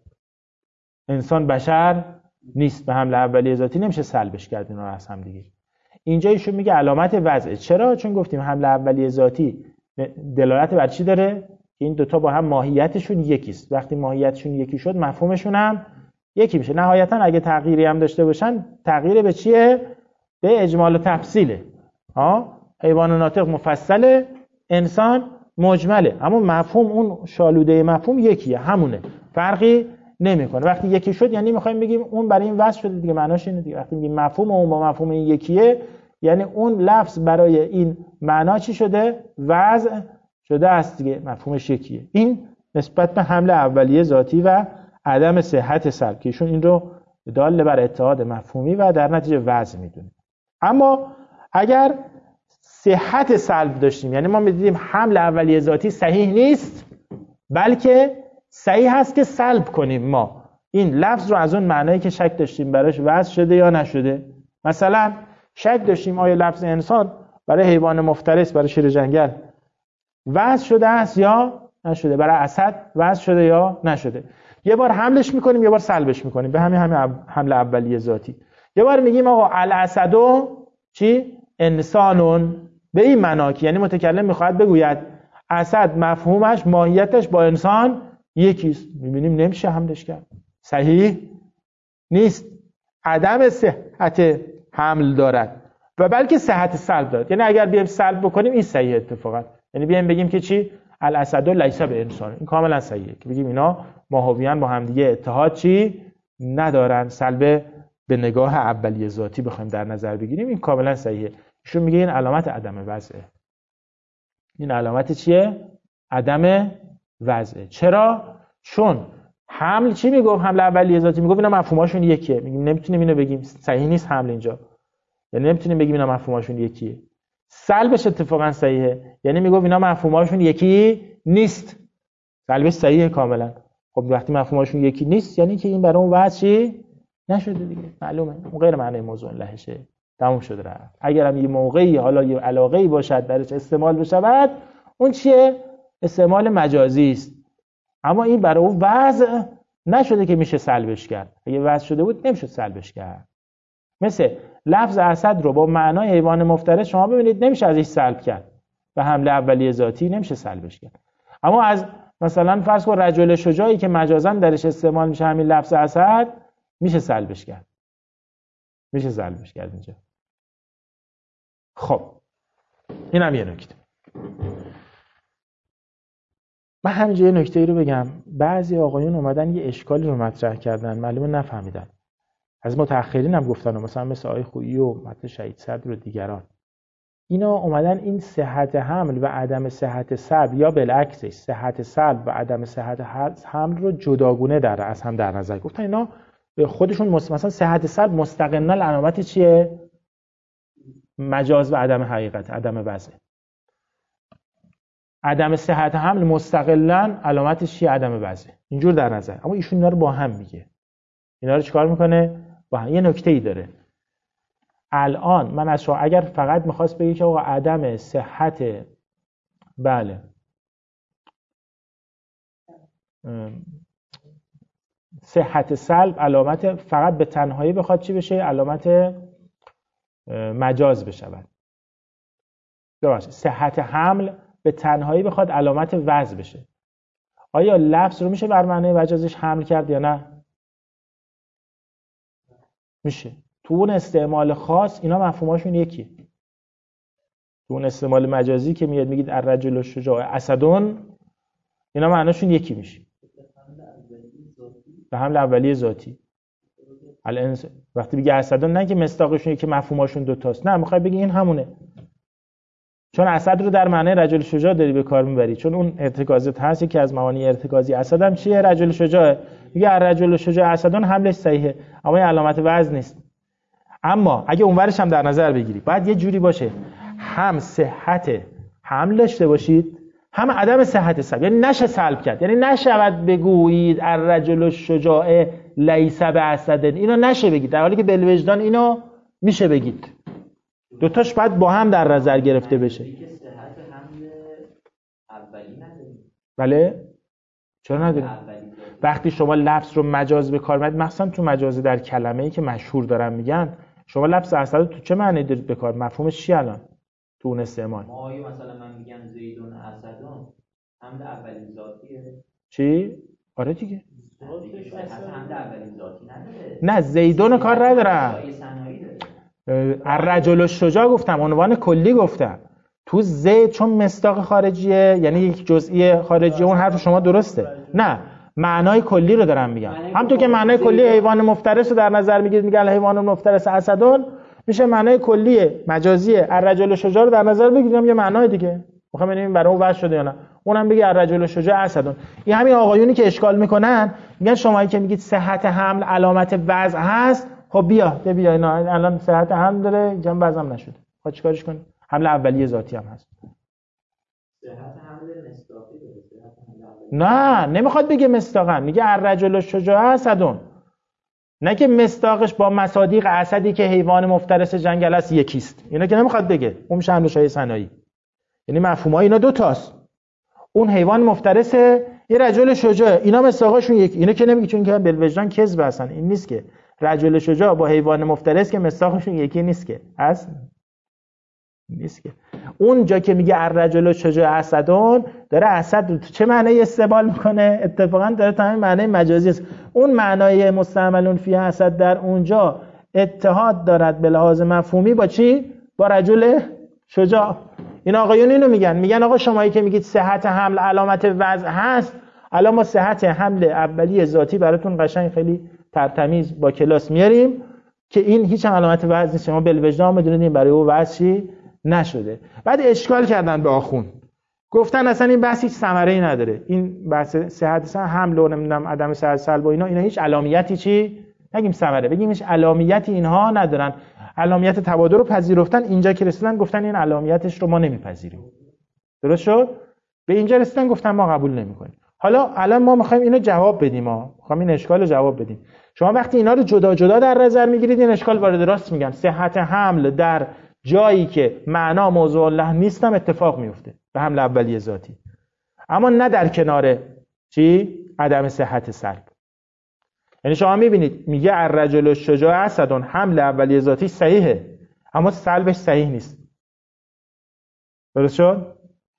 انسان بشر نیست، به حمل اولیه ذاتی نمیشه سلبش کرد اینا رو از هم دیگه. اینجا ایشون میگه علامت وضعه. چرا؟ چون گفتیم حمل اولیه ذاتی دلالت بر چی داره؟ این دوتا با هم ماهیتشون یکیست. وقتی ماهیتشون یکی شد مفهومشون هم یکی میشه. نهایتا اگه تغییری هم داشته باشن تغییر به چیه؟ به اجمال و تفصیله. ها حیوان ناطق مفصله، انسان مجمله، اما مفهوم اون شالوده مفهوم یکیه، همونه، فرقی نمیکنه. وقتی یکی شد یعنی میخوایم بگیم اون برای این وضع شده دیگه، معناش اینه دیگه. وقتی میگیم مفهوم اون با مفهوم این یکیه یعنی اون لفظ برای این معنا چی شده؟ وضع شده است دیگه، مفهومش یکیه. این نسبت به حمل اولیه ذاتی و عدم صحت سلب که ایشون این رو دال بر اتحاد مفهومی و در نتیجه وضع میدونه. اما اگر صحت سلب داشتیم، یعنی ما می‌دیدیم حمل اولیه ذاتی صحیح نیست بلکه صحیح هست که سلب کنیم ما این لفظ رو از اون معنایی که شک داشتیم براش وضع شده یا نشده. مثلا شک داشتیم آیا لفظ انسان برای حیوان مفترس، برای شیر جنگل وضع شده است یا نشده، برای اسد وضع شده یا نشده. یه بار حملش میکنیم یه بار سلبش میکنیم به همین همین حمل اولیه ذاتی. یه بار میگیم آقا الاسدو چی؟ انسانون، به این معنا که یعنی متکلم میخواد بگوید اسد مفهومش ماهیتش با انسان یکیست. میبینیم نمیشه حملش کرد، صحیح نیست، عدم صحت حمل دارد و بلکه صحت سلب دارد. یعنی اگر بیایم سلب بکنیم این صحیح اتفاقا، یعنی بیایم بگیم که چی؟ الاسد لیس به انسان، این کاملا صحیحه که بگیم اینا ماهویان با همدیگه اتحاد چی ندارن، سلب به نگاه اولیه ذاتی بخوایم در نظر بگیریم این کاملا صحیحه. ایشون میگه این علامت عدم وضعه. این علامت چیه؟ عدم وضعه. چرا؟ چون حمل چی میگفت؟ حمل اولیه ذاتی میگفت اینا مفهوماشون یکیه. میگیم نمیتونیم اینو بگیم، صحیح نیست حمل اینجا، یعنی نمیتونیم بگیم اینا مفهوماشون یکیه. سلبش اتفاقا صحیحه، یعنی میگفت اینا مفهوماشون یکی نیست، سلبش صحیحه کاملا. خب وقتی مفهوماشون یکی نیست یعنی که این برای اون وضع چی نشده دیگه، معلومه اون غیر معنی موضوع لهشه، تموم شده رفت. اگر هم یه موقعی حالا یه علاقه‌ای باشد درش استعمال بشود اون چیه؟ استعمال مجازی است، اما این برای اون وضع نشده که میشه سلبش کرد. اگه وضع شده بود نمیشه سلبش کرد. مثل لفظ اسد رو با معنای حیوان مفترس شما ببینید نمیشه ازش سلب کرد، به حمل اولیه ذاتی نمیشه سلبش کرد. اما از مثلا فرض کن رجل شجاعی که مجازاً درش استعمال میشه همین لفظ اسد میشه سلبش کرد، میشه سلبش کرد اینجا. خب این هم یه نکته. من همینجا یه نکته ای رو بگم. بعضی آقایون اومدن یه اشکالی رو مطرح کردن، معلومه نفهمیدن. از متأخرین هم گفتن، مثلا مثل آقای خویی و مثل شهید صدر و دیگران، اینا اومدن این صحت حمل و عدم صحت سلب یا بالعکسش صحت سلب و عدم صحت حمل رو جداگونه در از هم در نظر گفتن. اینا خودشون مثلا صحت سلب مستقلاً علامت چیه؟ مجاز و عدم حقیقت، عدم وضع. عدم صحت حمل مستقلاً علامتش چیه؟ عدم وضع. اینجور در نظر. اما ایشون اینا رو با هم میگه. اینا رو چیکار میکنه؟ با هم. یه نکته‌ای داره. الان من از شما اگر فقط میخواست بگی که آقا عدم صحت بله صحت سلب علامت فقط به تنهایی بخواد چی بشه؟ علامت مجاز بشود. ببخشید صحت حمل به تنهایی بخواد علامت وضع بشه. آیا لفظ رو میشه بر معنای مجازش حمل کرد یا نه؟ میشه. تو اون استعمال خاص اینا مفهوماشون یکی. تو اون استعمال مجازی که میاد میگید الرجل الشجاع اسدون، اینا معناشون یکی میشه. به حمل اولیه ذاتی. الان وقتی بگی اسدون نه که مصداقشون یکی مفهوماشون دو تاست، نه میخوای بگی این همونه. چون اسد رو در معنی رجل شجاع داری به کار میبری، چون اون ارتکازت هست که از معانی ارتکازی اسد هم چیه؟ رجل شجاع. میگه الرجل الشجاع اسدون حملش صحیحه، اما این علامت وزن نیست. اما اگه اونورش هم در نظر بگیری باید یه جوری باشه هم صحت حمل داشته باشید، هم عدم صحت سلب، یعنی نشه سلب کرد، یعنی نشود بگویید الرجل الشجاع لیس باسد، اینو نشه بگید، در حالی که بالوجدان اینو میشه بگید. دوتاش باید با هم در نظر گرفته بشه. بله؟ چرا نداریم؟ وقتی شما لفظ رو مجاز به کار میبرید، مثلا تو مجاز در کلمه‌ای که مشهور دارن میگن، شما لفظ اسد تو چه معنی دارید به کار؟ مفهومش چی الان تو اون استعمال؟ ما آیا مثلا من میگم زیدون اسدون حمل اولین ذاتیه؟ چی؟ آره دیگه. حمل اولین ذاتی نداره. نه زیدون کار ندارم. الرجل الشجاع گفتم، عنوان کلی گفتم. تو زید چون مصداق خارجیه، یعنی یک جزئی خارجیه، اون حرف شما درسته. نه معنای کلی رو دارم میگم. همونطور که معنای کلی حیوان مفترس رو در نظر میگیرید، میگن حیوان مفترس اسدون، میشه معنای کلی مجازی الرجل الشجاع رو در نظر بگیریم یه معنای دیگه. میخوام ببینیم برای اون وضع شده یا نه. اونم بگی الرجل الشجاع اسدون. این همین آقایونی که اشکال میکنن، میگن شمایی که میگید صحت حمل علامت وضع هست، خب بیا ده بیا اینا الان صحت حمل داره، جنب وضعم نشده. خب چیکارش کنیم؟ حمل اولیه ذاتی هم هست. صحت حمل مصداقی داره. نه نمیخواد بگه مصداقا، میگه الرجل الشجاع اسدون. نه که مصداقش با مصادیق اسدی که حیوان مفترس جنگل است یکیست. اینا که نمیخواد بگه. اون میشه حمل شایع ثنایی. یعنی مفهومای اینا دو تاست. اون حیوان مفترس، یه رجل شجاع، اینا مصداقشون یکی. اینا که نمیگه، چون که بالوجدان کذب هستن. این نیست که رجل شجاع با حیوان مفترس که مصداقشون یکی نیست که. هست؟ نیست که. اون جا که میگه الرجل الشجاع اسدون، داره اسد رو تو چه معنی استعمال میکنه؟ اتفاقا داره تا همین معنی مجازی است. اون معنای مستعملون فی اسد در اونجا اتحاد دارد به لحاظ مفهومی با چی؟ با رجل شجاع. این آقایون اینو میگن، میگن آقا شمایی که میگید صحت حمل علامت وضع هست، الان ما صحت حمل اولیه ذاتی براتون قشنگ خیلی ترتمیز با کلاس میاریم که این هیچ علامت وضع نیست، شما بالوجدان بدونید برای او وضعی نشده. بعد اشکال کردن به آخون، گفتن اصلا این بحث هیچ ثمره‌ای نداره، این بحث صحت حمل و نمیدونم عدم صحت سلب و اینا اینا هیچ علامتی چی نگیم ثمره، بگیم هیچ علامتی اینها ندارن. علامت تبادر رو پذیرفتن، اینجا که رسیدن گفتن این علامتش رو ما نمیپذیریم. درست شد؟ به اینجا رسیدن گفتن ما قبول نمی‌کنیم. حالا الان ما می‌خوایم اینو جواب بدیم، ما می‌خوایم این اشکال رو جواب بدیم. شما وقتی اینا رو جدا جدا در نظر می‌گیرید این اشکال وارد، راست میگن، صحت حمل در جایی که معنا موضوع الله نیستم اتفاق میفته به حمل اولیه ذاتی، اما نه در کنار چی؟ عدم صحت سلب. یعنی شما میبینید میگه الرجل الشجاع اسدون، حمل اولیه ذاتی صحیحه اما سلبش صحیح نیست. درست شد؟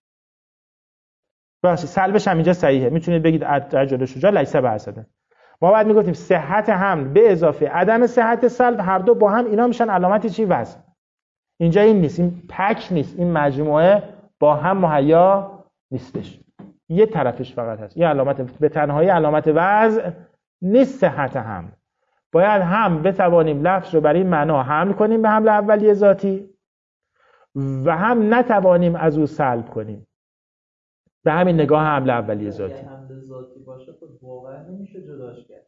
باشه سلبش هم اینجا صحیحه، میتونید بگید الرجل الشجاع لیس باسد. ما بعد میگفتیم صحت حمل به اضافه عدم صحت سلب، هر دو با هم اینا میشن علامت چی؟ وضع. اینجا این نیست، این پک نیست، این مجموعه با هم مهیا نیستش، یه طرفش فقط هست. یه علامت به تنهایی علامت وضع نیست صحت حمل. باید هم بتوانیم لفظ رو برای معنا حمل کنیم به حمل اولیه ذاتی و هم نتوانیم از او سلب کنیم به همین نگاه حمل اولیه ذاتی. اگه حمل ذاتی باشه خب واقعا نمیشه جداش کرد.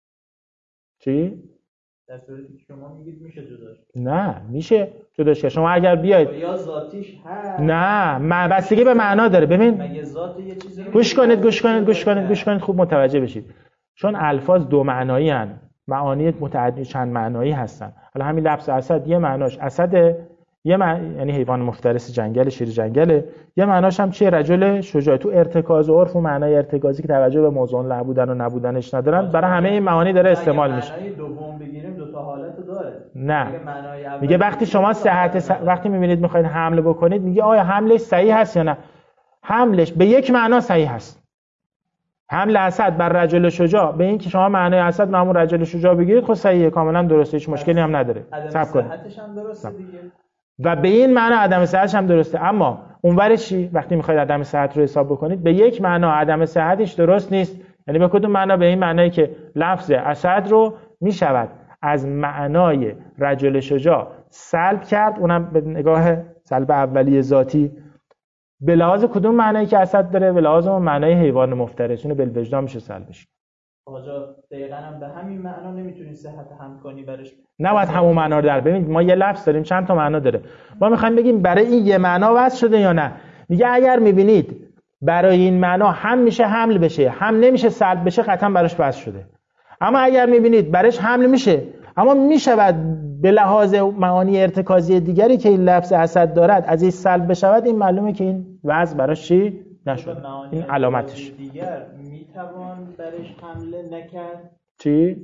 چی؟ در صورتی که شما میگید میشه جداش کرد. نه میشه جداش کرد. شما اگر بیاید یا ذاتیش هست، نه من بستگی به معنا داره. ببین مگه ذات یه چیزی رو گوش کنید گوش کنید گوش کنید گوش کنید خوب متوجه بشید. چون الفاظ دو معنایی هستند، معانی متعدد چند معنایی هستن. حالا همین لفظ اسد یه معناش اسد، یه معنی یعنی حیوان مفترس جنگل، شیر جنگله، یه معناش هم چیه؟ رجل شجاع. تو ارتکاز و عرف و معنای ارتکازی که توجه به موضوع له بودن و نبودنش ندارن، برای همه این معانی داره استعمال میشه. معنای دوم بگیریم دو تا حالت داره. نه میگه وقتی شما صحت س... وقتی میبینید میخواید حمله بکنید، میگه آیا حملش صحیح هست یا نه. حملش به یک معنا صحیح هست. حمل اسد بر رجل شجاع، به این که شما معنای اسد معمول رجل شجاع بگیرید، خب صحیحه، کاملا درسته، هیچ مشکلی هم نداره. صبر کنید. صحتش هم درسته دیگه. و به این معنا عدم صحتش هم درسته. اما اونورش چی؟ وقتی میخواید عدم صحت رو حساب بکنید، به یک معنا عدم صحتش درست نیست. یعنی به کدوم معنا؟ به این معنایی که لفظ اسد رو میشود از معنای رجل شجاع سلب کرد، اونم به نگاه سلب اولیه ذاتی، به لحاظ کدوم معنایی که اسد داره؟ به لحاظ اون معنای حیوان مفترس، اونو بالوجدان میشه سلبش. آقا دقیقاً هم به همین معنا نمیتونی صحت هم کنی برش. نباید همون معنا رو در. ببینید ما یه لفظ داریم چند تا معنا داره، ما میخوایم بگیم برای این یه معنا وضع شده یا نه. میگه اگر میبینید برای این معنا هم میشه حمل بشه هم نمیشه سلب بشه، قطعا براش بس شده. اما اگر میبینید برش حمل میشه اما میشود به لحاظ معانی ارتکازی دیگری که این لفظ حسد دارد از این سلب بشود، این معلومه که این وضع براش چی نشد. این علامتش دیگر میتوان برش حمله نکرد. چی؟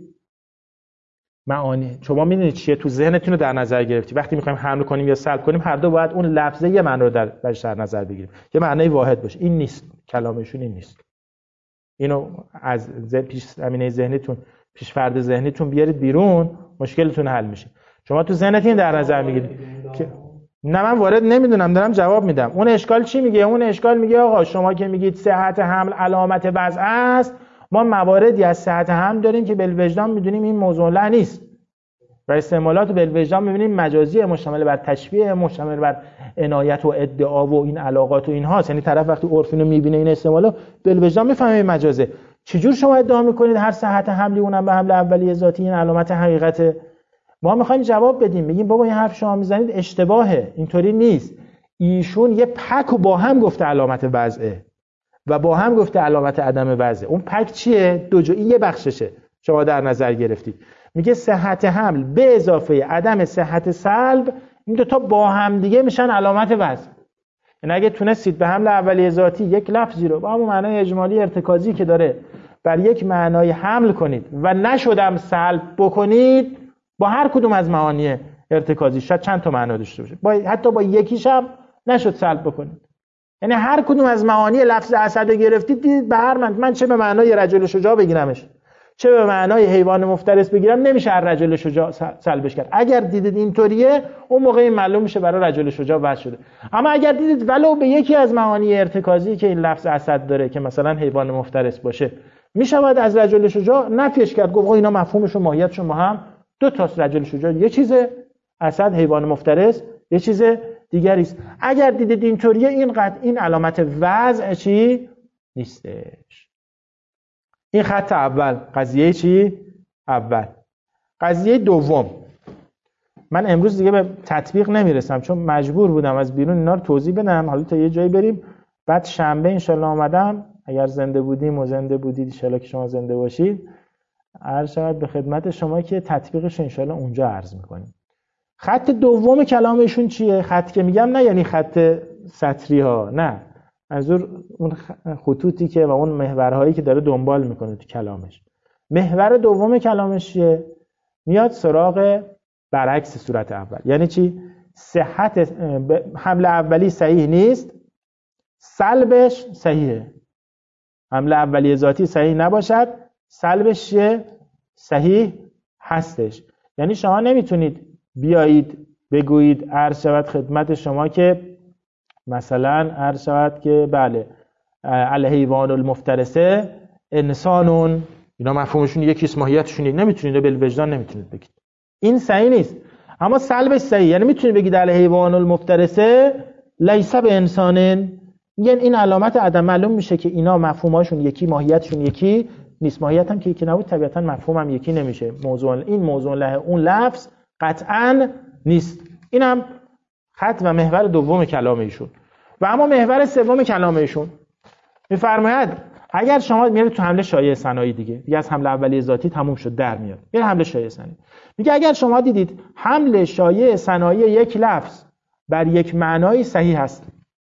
معانی. شما میدونید چیه؟ تو ذهنتون رو در نظر گرفتی. وقتی میخوایم حمل کنیم یا سلب کنیم هر دو باید اون لفظه یه معنی رو در برش در نظر بگیریم، یه معنی واحد باشه. این نیست، کلامشون این نیست. اینو از پیش زمینه ذهنیتون، پیش فرد ذهنیتون بیارید بیرون، مشکلتون حل میشه. شما تو ذهنتون در نظر میگیرید که نه من وارد نمیدونم، دارم جواب میدم. اون اشکال چی میگه؟ اون اشکال میگه آقا شما که میگید صحت حمل علامت وضع است، ما مواردی از صحت حمل داریم که بالوجدان میدونیم این موضوع لا نیست و استعمالات بالوجدان میبینیم مجازی، مشتمل بر تشبیه، مشتمل بر عنایت و ادعا و این علاقات و اینهاست. یعنی طرف وقتی عرفینو میبینه این استعمالو بالوجدان میفهمه این مجازه. چجور شما ادعا میکنید هر صحت حملی اونم به حمل اولیه ذاتی این علامت حقیقته؟ ما میخوایم جواب بدیم، بگیم بابا این حرف شما میزنید اشتباهه، اینطوری نیست. ایشون یه پک و با هم گفته علامت وضعه و با هم گفته علامت عدم وضعه. اون پک چیه؟ دو جزئی یه بخششه شما در نظر گرفتید. میگه صحت حمل به اضافه عدم صحت سلب، این دو تا با هم دیگه میشن علامت وضع. یعنی اگه تونستید به حمل اولیه ذاتی یک لفظی رو با همون معنای اجمالی ارتکازی که داره بر یک معنای حمل کنید و نشدم سلب بکنید، با هر کدوم از معانی ارتکازی شاید چند تا معنا داشته باشه، با حتی با یکیش هم نشد سلب بکنید. یعنی هر کدوم از معانی لفظ اسد گرفتید، دیدید به هر من من چه به معنای رجل شجاع بگیرمش چه به معنای حیوان مفترس بگیرم، نمیشه هر رجل شجاع سلبش کرد. اگر دیدید اینطوریه، اون موقع این معلوم میشه برای رجل شجاع وضع شده. اما اگر دیدید ولو به یکی از معانی ارتکازی که این لفظ اسد داره که مثلا حیوان مفترس باشه، میشود از رجل شجاع نفیش کرد، گفت اینا مفهومش و ماهیتشون با هم دو تاست. رجل شجاع یه چیزه، اسد حیوان مفترس یه چیز دیگری است. اگر دیدید اینطوریه، این قطع این علامت وضع چی نیستش. این خط اول، قضیه چی؟ اول. قضیه دوم، من امروز دیگه به تطبیق نمیرسم چون مجبور بودم از بیرون اینا رو توضیح بدم. حالا تا یه جایی بریم، بعد شنبه انشالله آمدم، اگر زنده بودیم و زنده بودید، انشالله که شما زنده باشید، عرض شود به خدمت شما که تطبیقش انشالله اونجا عرض میکنیم. خط دوم کلامشون چیه؟ خط که میگم نه یعنی خط سطری ها، نه، منظور اون خطوطی که و اون محورهایی که داره دنبال میکنه تو کلامش. محور دوم کلامش چیه؟ میاد سراغ برعکس صورت اول. یعنی چی؟ صحت حمل اولی صحیح نیست، سلبش صحیحه. حمل اولی ذاتی صحیح نباشد، سلبش چیه؟ صحیح هستش. یعنی شما نمیتونید بیایید بگویید عرض شود خدمت شما که مثلا عرض شود که بله الحیوان المفترسه انسانون، اینا مفهومشون یکیست، ماهیتشون یک، نمیتونید بالوجدان نمیتونید بگید این صحیح نیست. اما سلبش صحیح، یعنی میتونید بگید الحیوان المفترسه لیس به انسانن، میگن این علامت عدم معلوم میشه که اینا مفهوماشون یکی، ماهیتشون یکی نیست. ماهیت هم که یکی نبود طبیعتا مفهوم هم یکی نمیشه. موضوع این موضوع له اون لفظ قطعاً نیست. اینم خط و محور دوم کلام ایشون. و اما محور سوم کلام ایشون میفرماید اگر شما میرید تو حمله شایعه ثنایی، دیگه دیگه از حمله اولیه ذاتی تموم شد، در میاد میره حمله شایعه ثنایی. میگه اگر شما دیدید حمله شایعه ثنایی یک لفظ بر یک معنایی صحیح هست،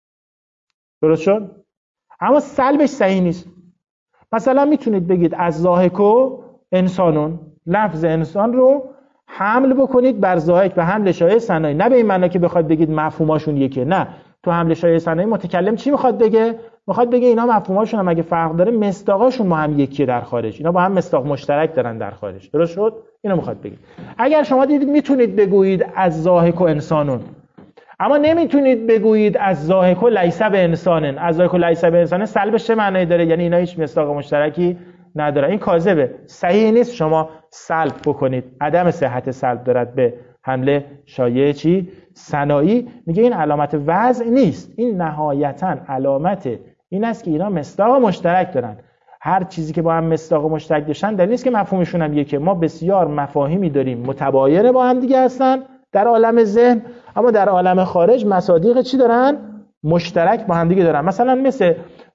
درست شد، اما سلبش صحیح نیست. مثلا میتونید بگید از ضاحکو انسانون، لفظ انسان رو حمل بکنید بر ضاحک به حمل شایعه ثنایی، نه به این معنی که بخواد بگید مفهوماشون یکه، نه، تو حمل شایعه ثنایی متکلم چی میخواد بگه؟ میخواد بگه اینا مفهوماشون هم اگه فرق داره، مصداقاشون با هم یکیه در خارج، اینا با هم مصداق مشترک دارن در خارج، درست شد؟ اینو میخواد بگه. اگر شما دیدید میتونید بگویید از ضاحک و انسانون، اما نمیتونید بگویید از ضاحک و لیس به انسانن. از ضاحک و لیس به انسانن سلبش چه معنی داره؟ یعنی اینا هیچ مصداق مشترکی نداره، این کاذبه، صحیح نیست شما سلب بکنید. عدم صحت سلب دارد به حمله شایعه چی؟ ثنایی. میگه این علامت وضع نیست، این نهایتاً علامت این است که اینا مصداق مشترک دارن. هر چیزی که با هم مصداق مشترک داشتن دلیل نیست که مفهومشون هم یکه. ما بسیار مفاهیمی داریم متباین با هم دیگه هستن در عالم ذهن، اما در عالم خارج مصادیق چی دارن؟ مشترک با هم دیگه دارن. مثلا مثل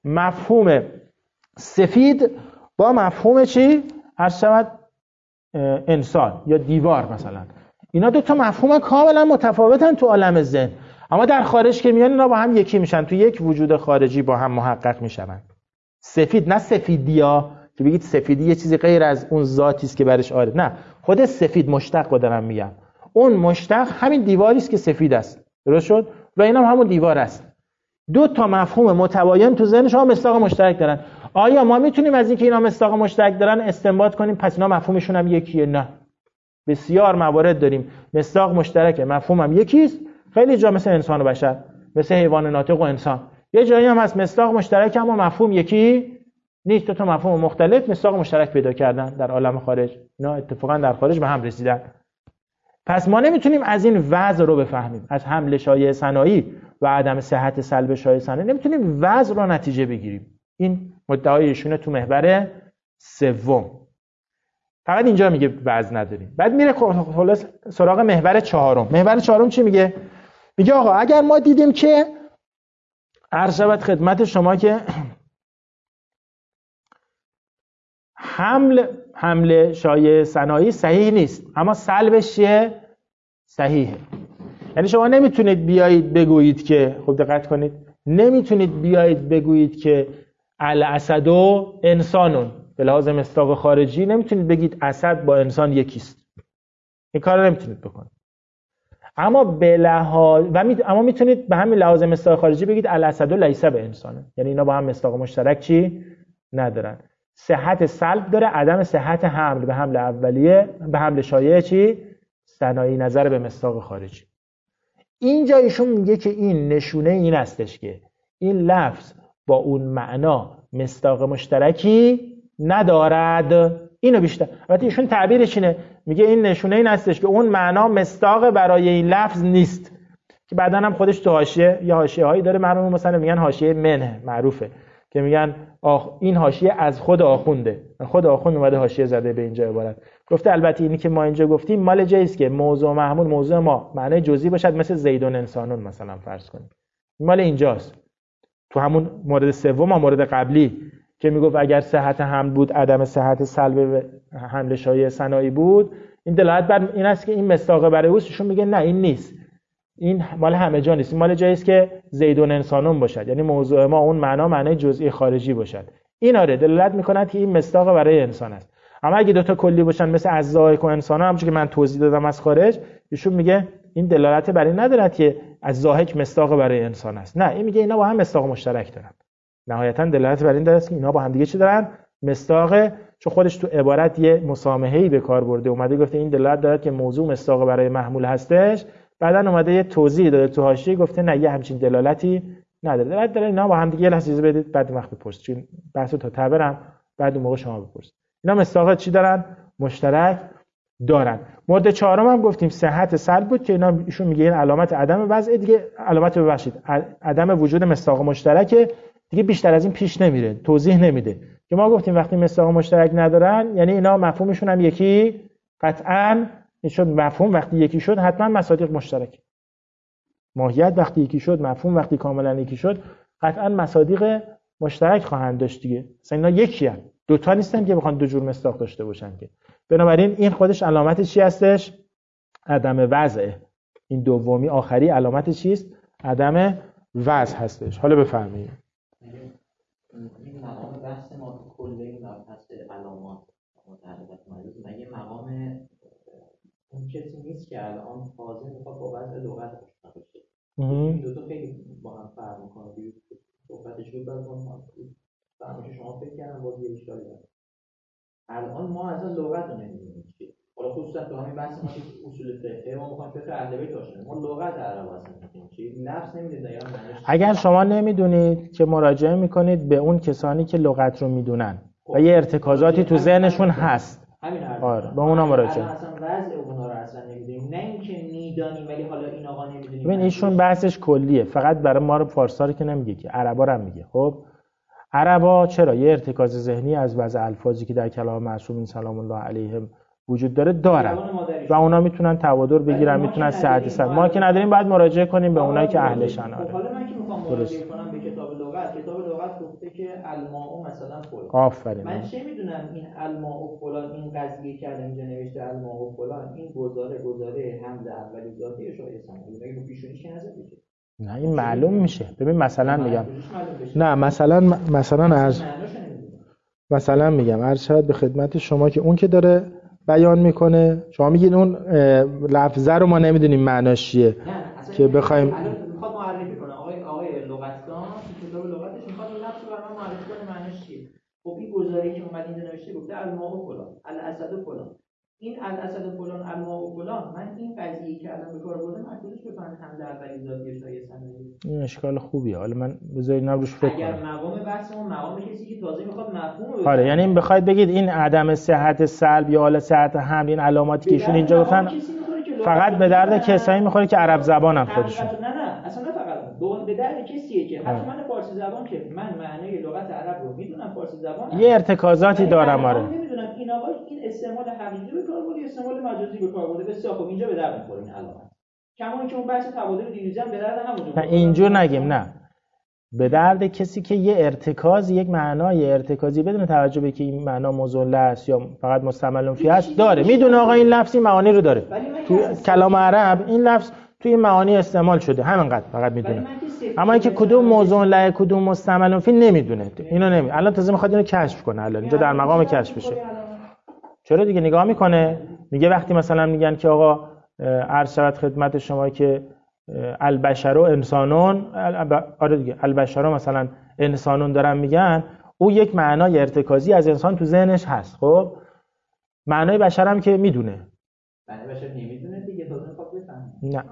مفهوم سفید با مفهوم چی؟ عرض شود انسان یا دیوار مثلا، اینا دو تا مفهوم کاملا متفاوتن تو عالم ذهن، اما در خارج که میان اینا با هم یکی میشن، تو یک وجود خارجی با هم محقق میشن. سفید نه سفیدیا که بگید سفیدی یه چیزی غیر از اون ذاتی است که برش آره، نه، خود سفید مشتق رو دارم میگم، اون مشتق همین دیواری است که سفید است، درست شد؟ و اینم هم همون دیوار است. دو تا مفهوم متباین تو ذهن شما مصداق مشترک دارن. آیا ما میتونیم از اینکه اینا مصداق مشترک دارن استنباط کنیم پس اینا مفهومشون هم یکیه؟ نه. بسیار موارد داریم مصداق مشترکه، مفهوم هم یکیست، خیلی جا مثل انسان و بشر، مثل حیوان ناطق و انسان. یه جایی هم هست مصداق مشترک اما مفهوم یکی نیست، دو تا مفهوم مختلف مصداق مشترک پیدا کردن در عالم خارج. اینا اتفاقا در خارج به هم رسیدن. پس ما نمیتونیم از این وضع رو بفهمیم، از حمل شایع ثنایی و عدم صحت سلب شایع ثنایی نمیتونیم وضع رو نتیجه بگیریم. این مدعای ایشونه تو محور سوم. فقط اینجا میگه وضع نداریم. بعد میره خلاص سراغ محور چهارم. محور چهارم چی میگه؟ میگه آقا اگر ما دیدیم که عرض شود خدمت شما که حمل حمل شایع ثنایی صحیح نیست اما سلبش چیه؟ صحیحه. یعنی شما نمیتونید بیایید بگویید که، خب دقت کنید، نمیتونید بیایید بگویید که الاسد و انسانون به لحاظ مصداق خارجی نمیتونید بگید اسد با انسان یکیست. این کار رو نمیتونید بکنید. اما به لحاظ و می... اما میتونید به همین لحاظ مصداق خارجی بگید الاسد و لیس به انسانه. یعنی اینا با هم مصداق مشترک چی ندارن. صحت سلب داره، عدم صحت حمل به حمل اولیه به حمل شایع چی؟ ثنایی نظر به مصداق خارجی. اینجا ایشون میگه که این نشونه این هستش که این لفظ با اون معنا مصداق مشترکی ندارد. اینو بیشتر البته ایشون تعبیرش اینه، میگه این نشونه این هستش که اون معنا مصداق برای این لفظ نیست، که بعداً هم خودش تو حاشیه یا حاشیه هایی داره، معلومه مثلا میگن حاشیه منه معروفه که میگن آخ این حاشیه از خود آخونده، خود آخوند اومده حاشیه زده به اینجا عبارت. گفته البته اینی که ما اینجا گفتیم مال جایی است که موضوع محمول موضوع ما معنای جزئی باشد، مثل زیدون انسانون مثلا فرض کنیم، مال اینجاست. تو همون مورد سوم و مورد قبلی که میگفت اگر صحت حمل بود عدم صحت سلب حمل شایع ثنایی بود، این دلالت بر این است که این مصداق برای اوستشون میگه نه این نیست، این مال همه جا نیست، این مال جایی است که زیدون انسانون باشد، یعنی موضوع ما اون معنا معنای جزئی خارجی باشد. این آره دلالت میکند که این مصداق برای انسان است. اما اگه دو تا کلی باشن مثل از ذاهک و انسان ها، همونجوری که من توضیح دادم از خارج، ایشون میگه این دلالت بر این ندارد که از ذاهک مصداق برای انسان است. نه، این میگه اینا با هم مصداق مشترک دارن. نهایتا دلالت بر این داره که اینا با هم دیگه چی دارن؟ مصداق. چون خودش تو عبارت یه مسامحه‌ای به کار برده، اومده گفته این دلالت داره که موضوع مصداق برای محمول هستش، بعداً اومده یه توضیح داده تو حاشیه گفته نه یه همچین دلالتی نداره. دلالت داره اینا با هم دیگه. لحظه بدید بعد وقت بپرسید، چون بحثو تا تعبیرم بعد اون موقع شما بپرسید. اینا مصداق چی دارن؟ مشترک دارن. مورد چهارم هم گفتیم صحت سلب بود که اینا ایشون میگه این علامت عدم وضع دیگه، علامت ببخشید عدم وجود مصداق مشترک دیگه، بیشتر از این پیش نمیره، توضیح نمیده. که ما گفتیم وقتی مصداق مشترک ندارن یعنی اینا مفهومشون هم یکی، قطعاً شد مفهوم وقتی یکی شد حتما مصادیق مشترک. ماهیت وقتی یکی شد، مفهوم وقتی کاملا یکی شد، قطعاً مصادیق مشترک خواهند داشت دیگه. مثلا اینا یکی هستند، دو تا نیستن که بخوان دو جور مصداق داشته باشن که. بنابراین این خودش علامت چی هستش؟ عدم وضع. این دومی آخری علامت چیست؟ عدم وضع هستش. حالا بفرمایید. این مقام بحث ما تو کل این مبحث علامات متعلقات مجاز مگه مقام اون کسی نیست که الان تازه میخواد با وضع لغت آشنا بشه. این دو تا خیلی با هم فرق میکنه. دیگه صحبتش بود بعد ما فهمش شما فکر کردم باز یه اشکالی داره. الان ما از لغت رو نمیدونیم چیه. حالا خصوصا تو همین بحث ما که اصول فقهی ما میخوایم فقه اهل بیت آشنا، ما لغت عرب اصلا نمیدونیم چیه، لفظ نمیدونید یا معنیش. اگر شما نمیدونید که مراجعه میکنید به اون کسانی که لغت رو میدونن و یه ارتکازاتی تو ذهنشون هست. همین حرف. آره به اونا مراجعه. اصلا وضع اونا رو اصلا نمیدونیم، نه اینکه میدونیم ولی حالا این آقا نمیدونیم. ببین ایشون بحثش کلیه، فقط برای ما رو فارسا رو که نمیگه که عربا رو هم میگه. خب عربا چرا یه ارتکاز ذهنی از وضع الفاظی که در کلام معصومین سلام الله علیهم وجود داره دارن و اونا میتونن توادر بگیرن، میتونن صحت سر. ما که نداریم باید مراجعه کنیم به اونایی که اهلشن. آره. حالا من که میخوام مراجعه کنم به کتاب لغت، کتاب لغت گفته که که الماء مثلا فلان. آفرین. من چه میدونم این الماء فلان، این قضیه که الان اینجا نوشته الماء فلان، این گزاره گزاره حمز اولی ذاتی اشاره ثانی، مگه رو پیشونیش که نظر بشه؟ نه این معلوم میشه. ببین مثلا میگم نه مثلا مثلا عرض مثلا میگم عرض شد به خدمت شما که اون که داره بیان میکنه، شما میگید اون لفظه رو ما نمیدونیم معناش چیه که بخوایم. الان میخواد معرفی کنه آقای آقای لغتگان تو کتاب لغتش میخواد اون لفظ رو برام معرفی کنه معناش چیه. خب این گزاره‌ای که اومد اینجا نوشته گفته الماء فلان، الاسد فلان، این الاسد فلان، الماء فلان، من این قضیه‌ای که الان به کار بردم من خودش بفهمم حمز اولی ذاتی اشاره ثانی. این اشکال خوبیه. حالا من بذارید اینم روش فکر کنم. اگر مقام بحثمون مقام کسی که تازه میخواد مفهوم رو، آره یعنی بخواید بگید این عدم صحت سلب یا حالا صحت حمل، این علاماتی که ایشون اینجا گفتن فقط به درد کسایی میخوره که عرب زبانن خودشون. نه نه اصلا نه فقط به درد کسیه که حتی من فارسی زبان که من معنی لغت عرب رو میدونم، فارسی زبان یه ارتکازاتی دارم. آره نمیدونم این آقا این استعمال حقیقی به کار برده، استعمال مجازی به کار برده. بسیار خب اینجا به درد میخوره این علامت. کما که اون بحث تبادل دیروزی هم به درد همونجا. نه اینجور نگیم، نه به درد کسی که یه ارتکاز، یک معنای ارتکازی بدون توجه به که این معنا مزله است یا فقط مستعمل فی است داره، میدونه آقا این لفظ این معانی رو داره. تو کلام عرب این لفظ توی این معانی استعمال شده، همینقدر فقط میدونه. اما اینکه کدوم موضوع له کدوم مستعمل فی نمیدونه، اینو نمی الان تازه میخواد اینو کشف کنه. الان اینجا در مقام کشفشه. چرا دیگه نگاه میکنه میگه وقتی مثلا میگن که آقا عرض شود خدمت شما که البشر و انسانون، آره دیگه البشر مثلا انسانون دارن میگن، او یک معنای ارتکازی از انسان تو ذهنش هست. خب معنای بشر هم که میدونه، معنای بشر نمیدونه دیگه، تازه میخواد بفهمه. نه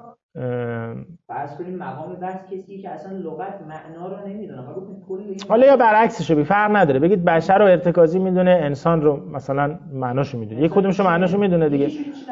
فرض کنیم مقام بحث کسی که اصلا لغت معنا رو نمیدونه، ما گفتیم کل حالا یا برعکسش بگید فرق نداره، بگید بشر رو ارتکازی میدونه، انسان رو مثلا معناشو میدونه، یک کدومشو معناشو میدونه دیگه.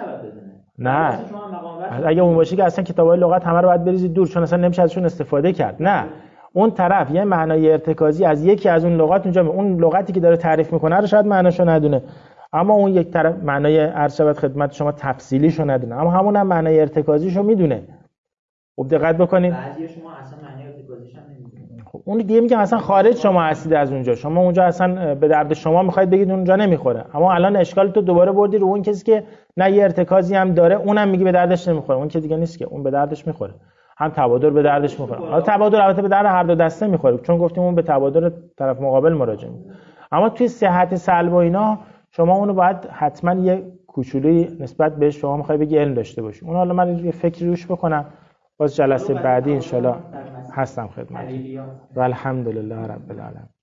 نه اگه اون باشه که اصلا کتابای لغت همه رو باید بریزید دور، چون اصلا نمیشه ازشون استفاده کرد. نه اون طرف یه معنای ارتکازی از یکی از اون لغات اونجا، اون لغتی که داره تعریف میکنه رو شاید معناشو ندونه، اما اون یک طرف معنای عرض شود خدمت شما تفصیلیشو ندونه، اما همون هم معنای ارتکازیشو میدونه. خب دقت بکنید بعضی شما اصلا معنای ارتکازیش هم نمیدونه. خب اون دیگه میگم اصلا خارج شما هستید از اونجا، شما اونجا اصلا به درد شما میخواید بگید اونجا نمیخوره، اما الان اشکال تو دوباره بردی رو اون کسی که نه یه ارتکازی هم داره، اونم میگی به دردش نمیخوره. اون که دیگه نیست که، اون به دردش میخوره، هم تبادل به دردش میخوره. حالا تبادل البته به درد هر دو دسته میخوره، چون گفتیم اون به تبادل طرف مقابل مراجعه میکنه. اما توی صحت سلب و اینا شما اونو باید حتما یه کوچولی نسبت بهش شما میخوای بگی علم داشته باشی. اون حالا من یه فکری روش بکنم، باز جلسه بعدی ان شاءالله هستم خدمتتون. و الحمدلله رب العالمین.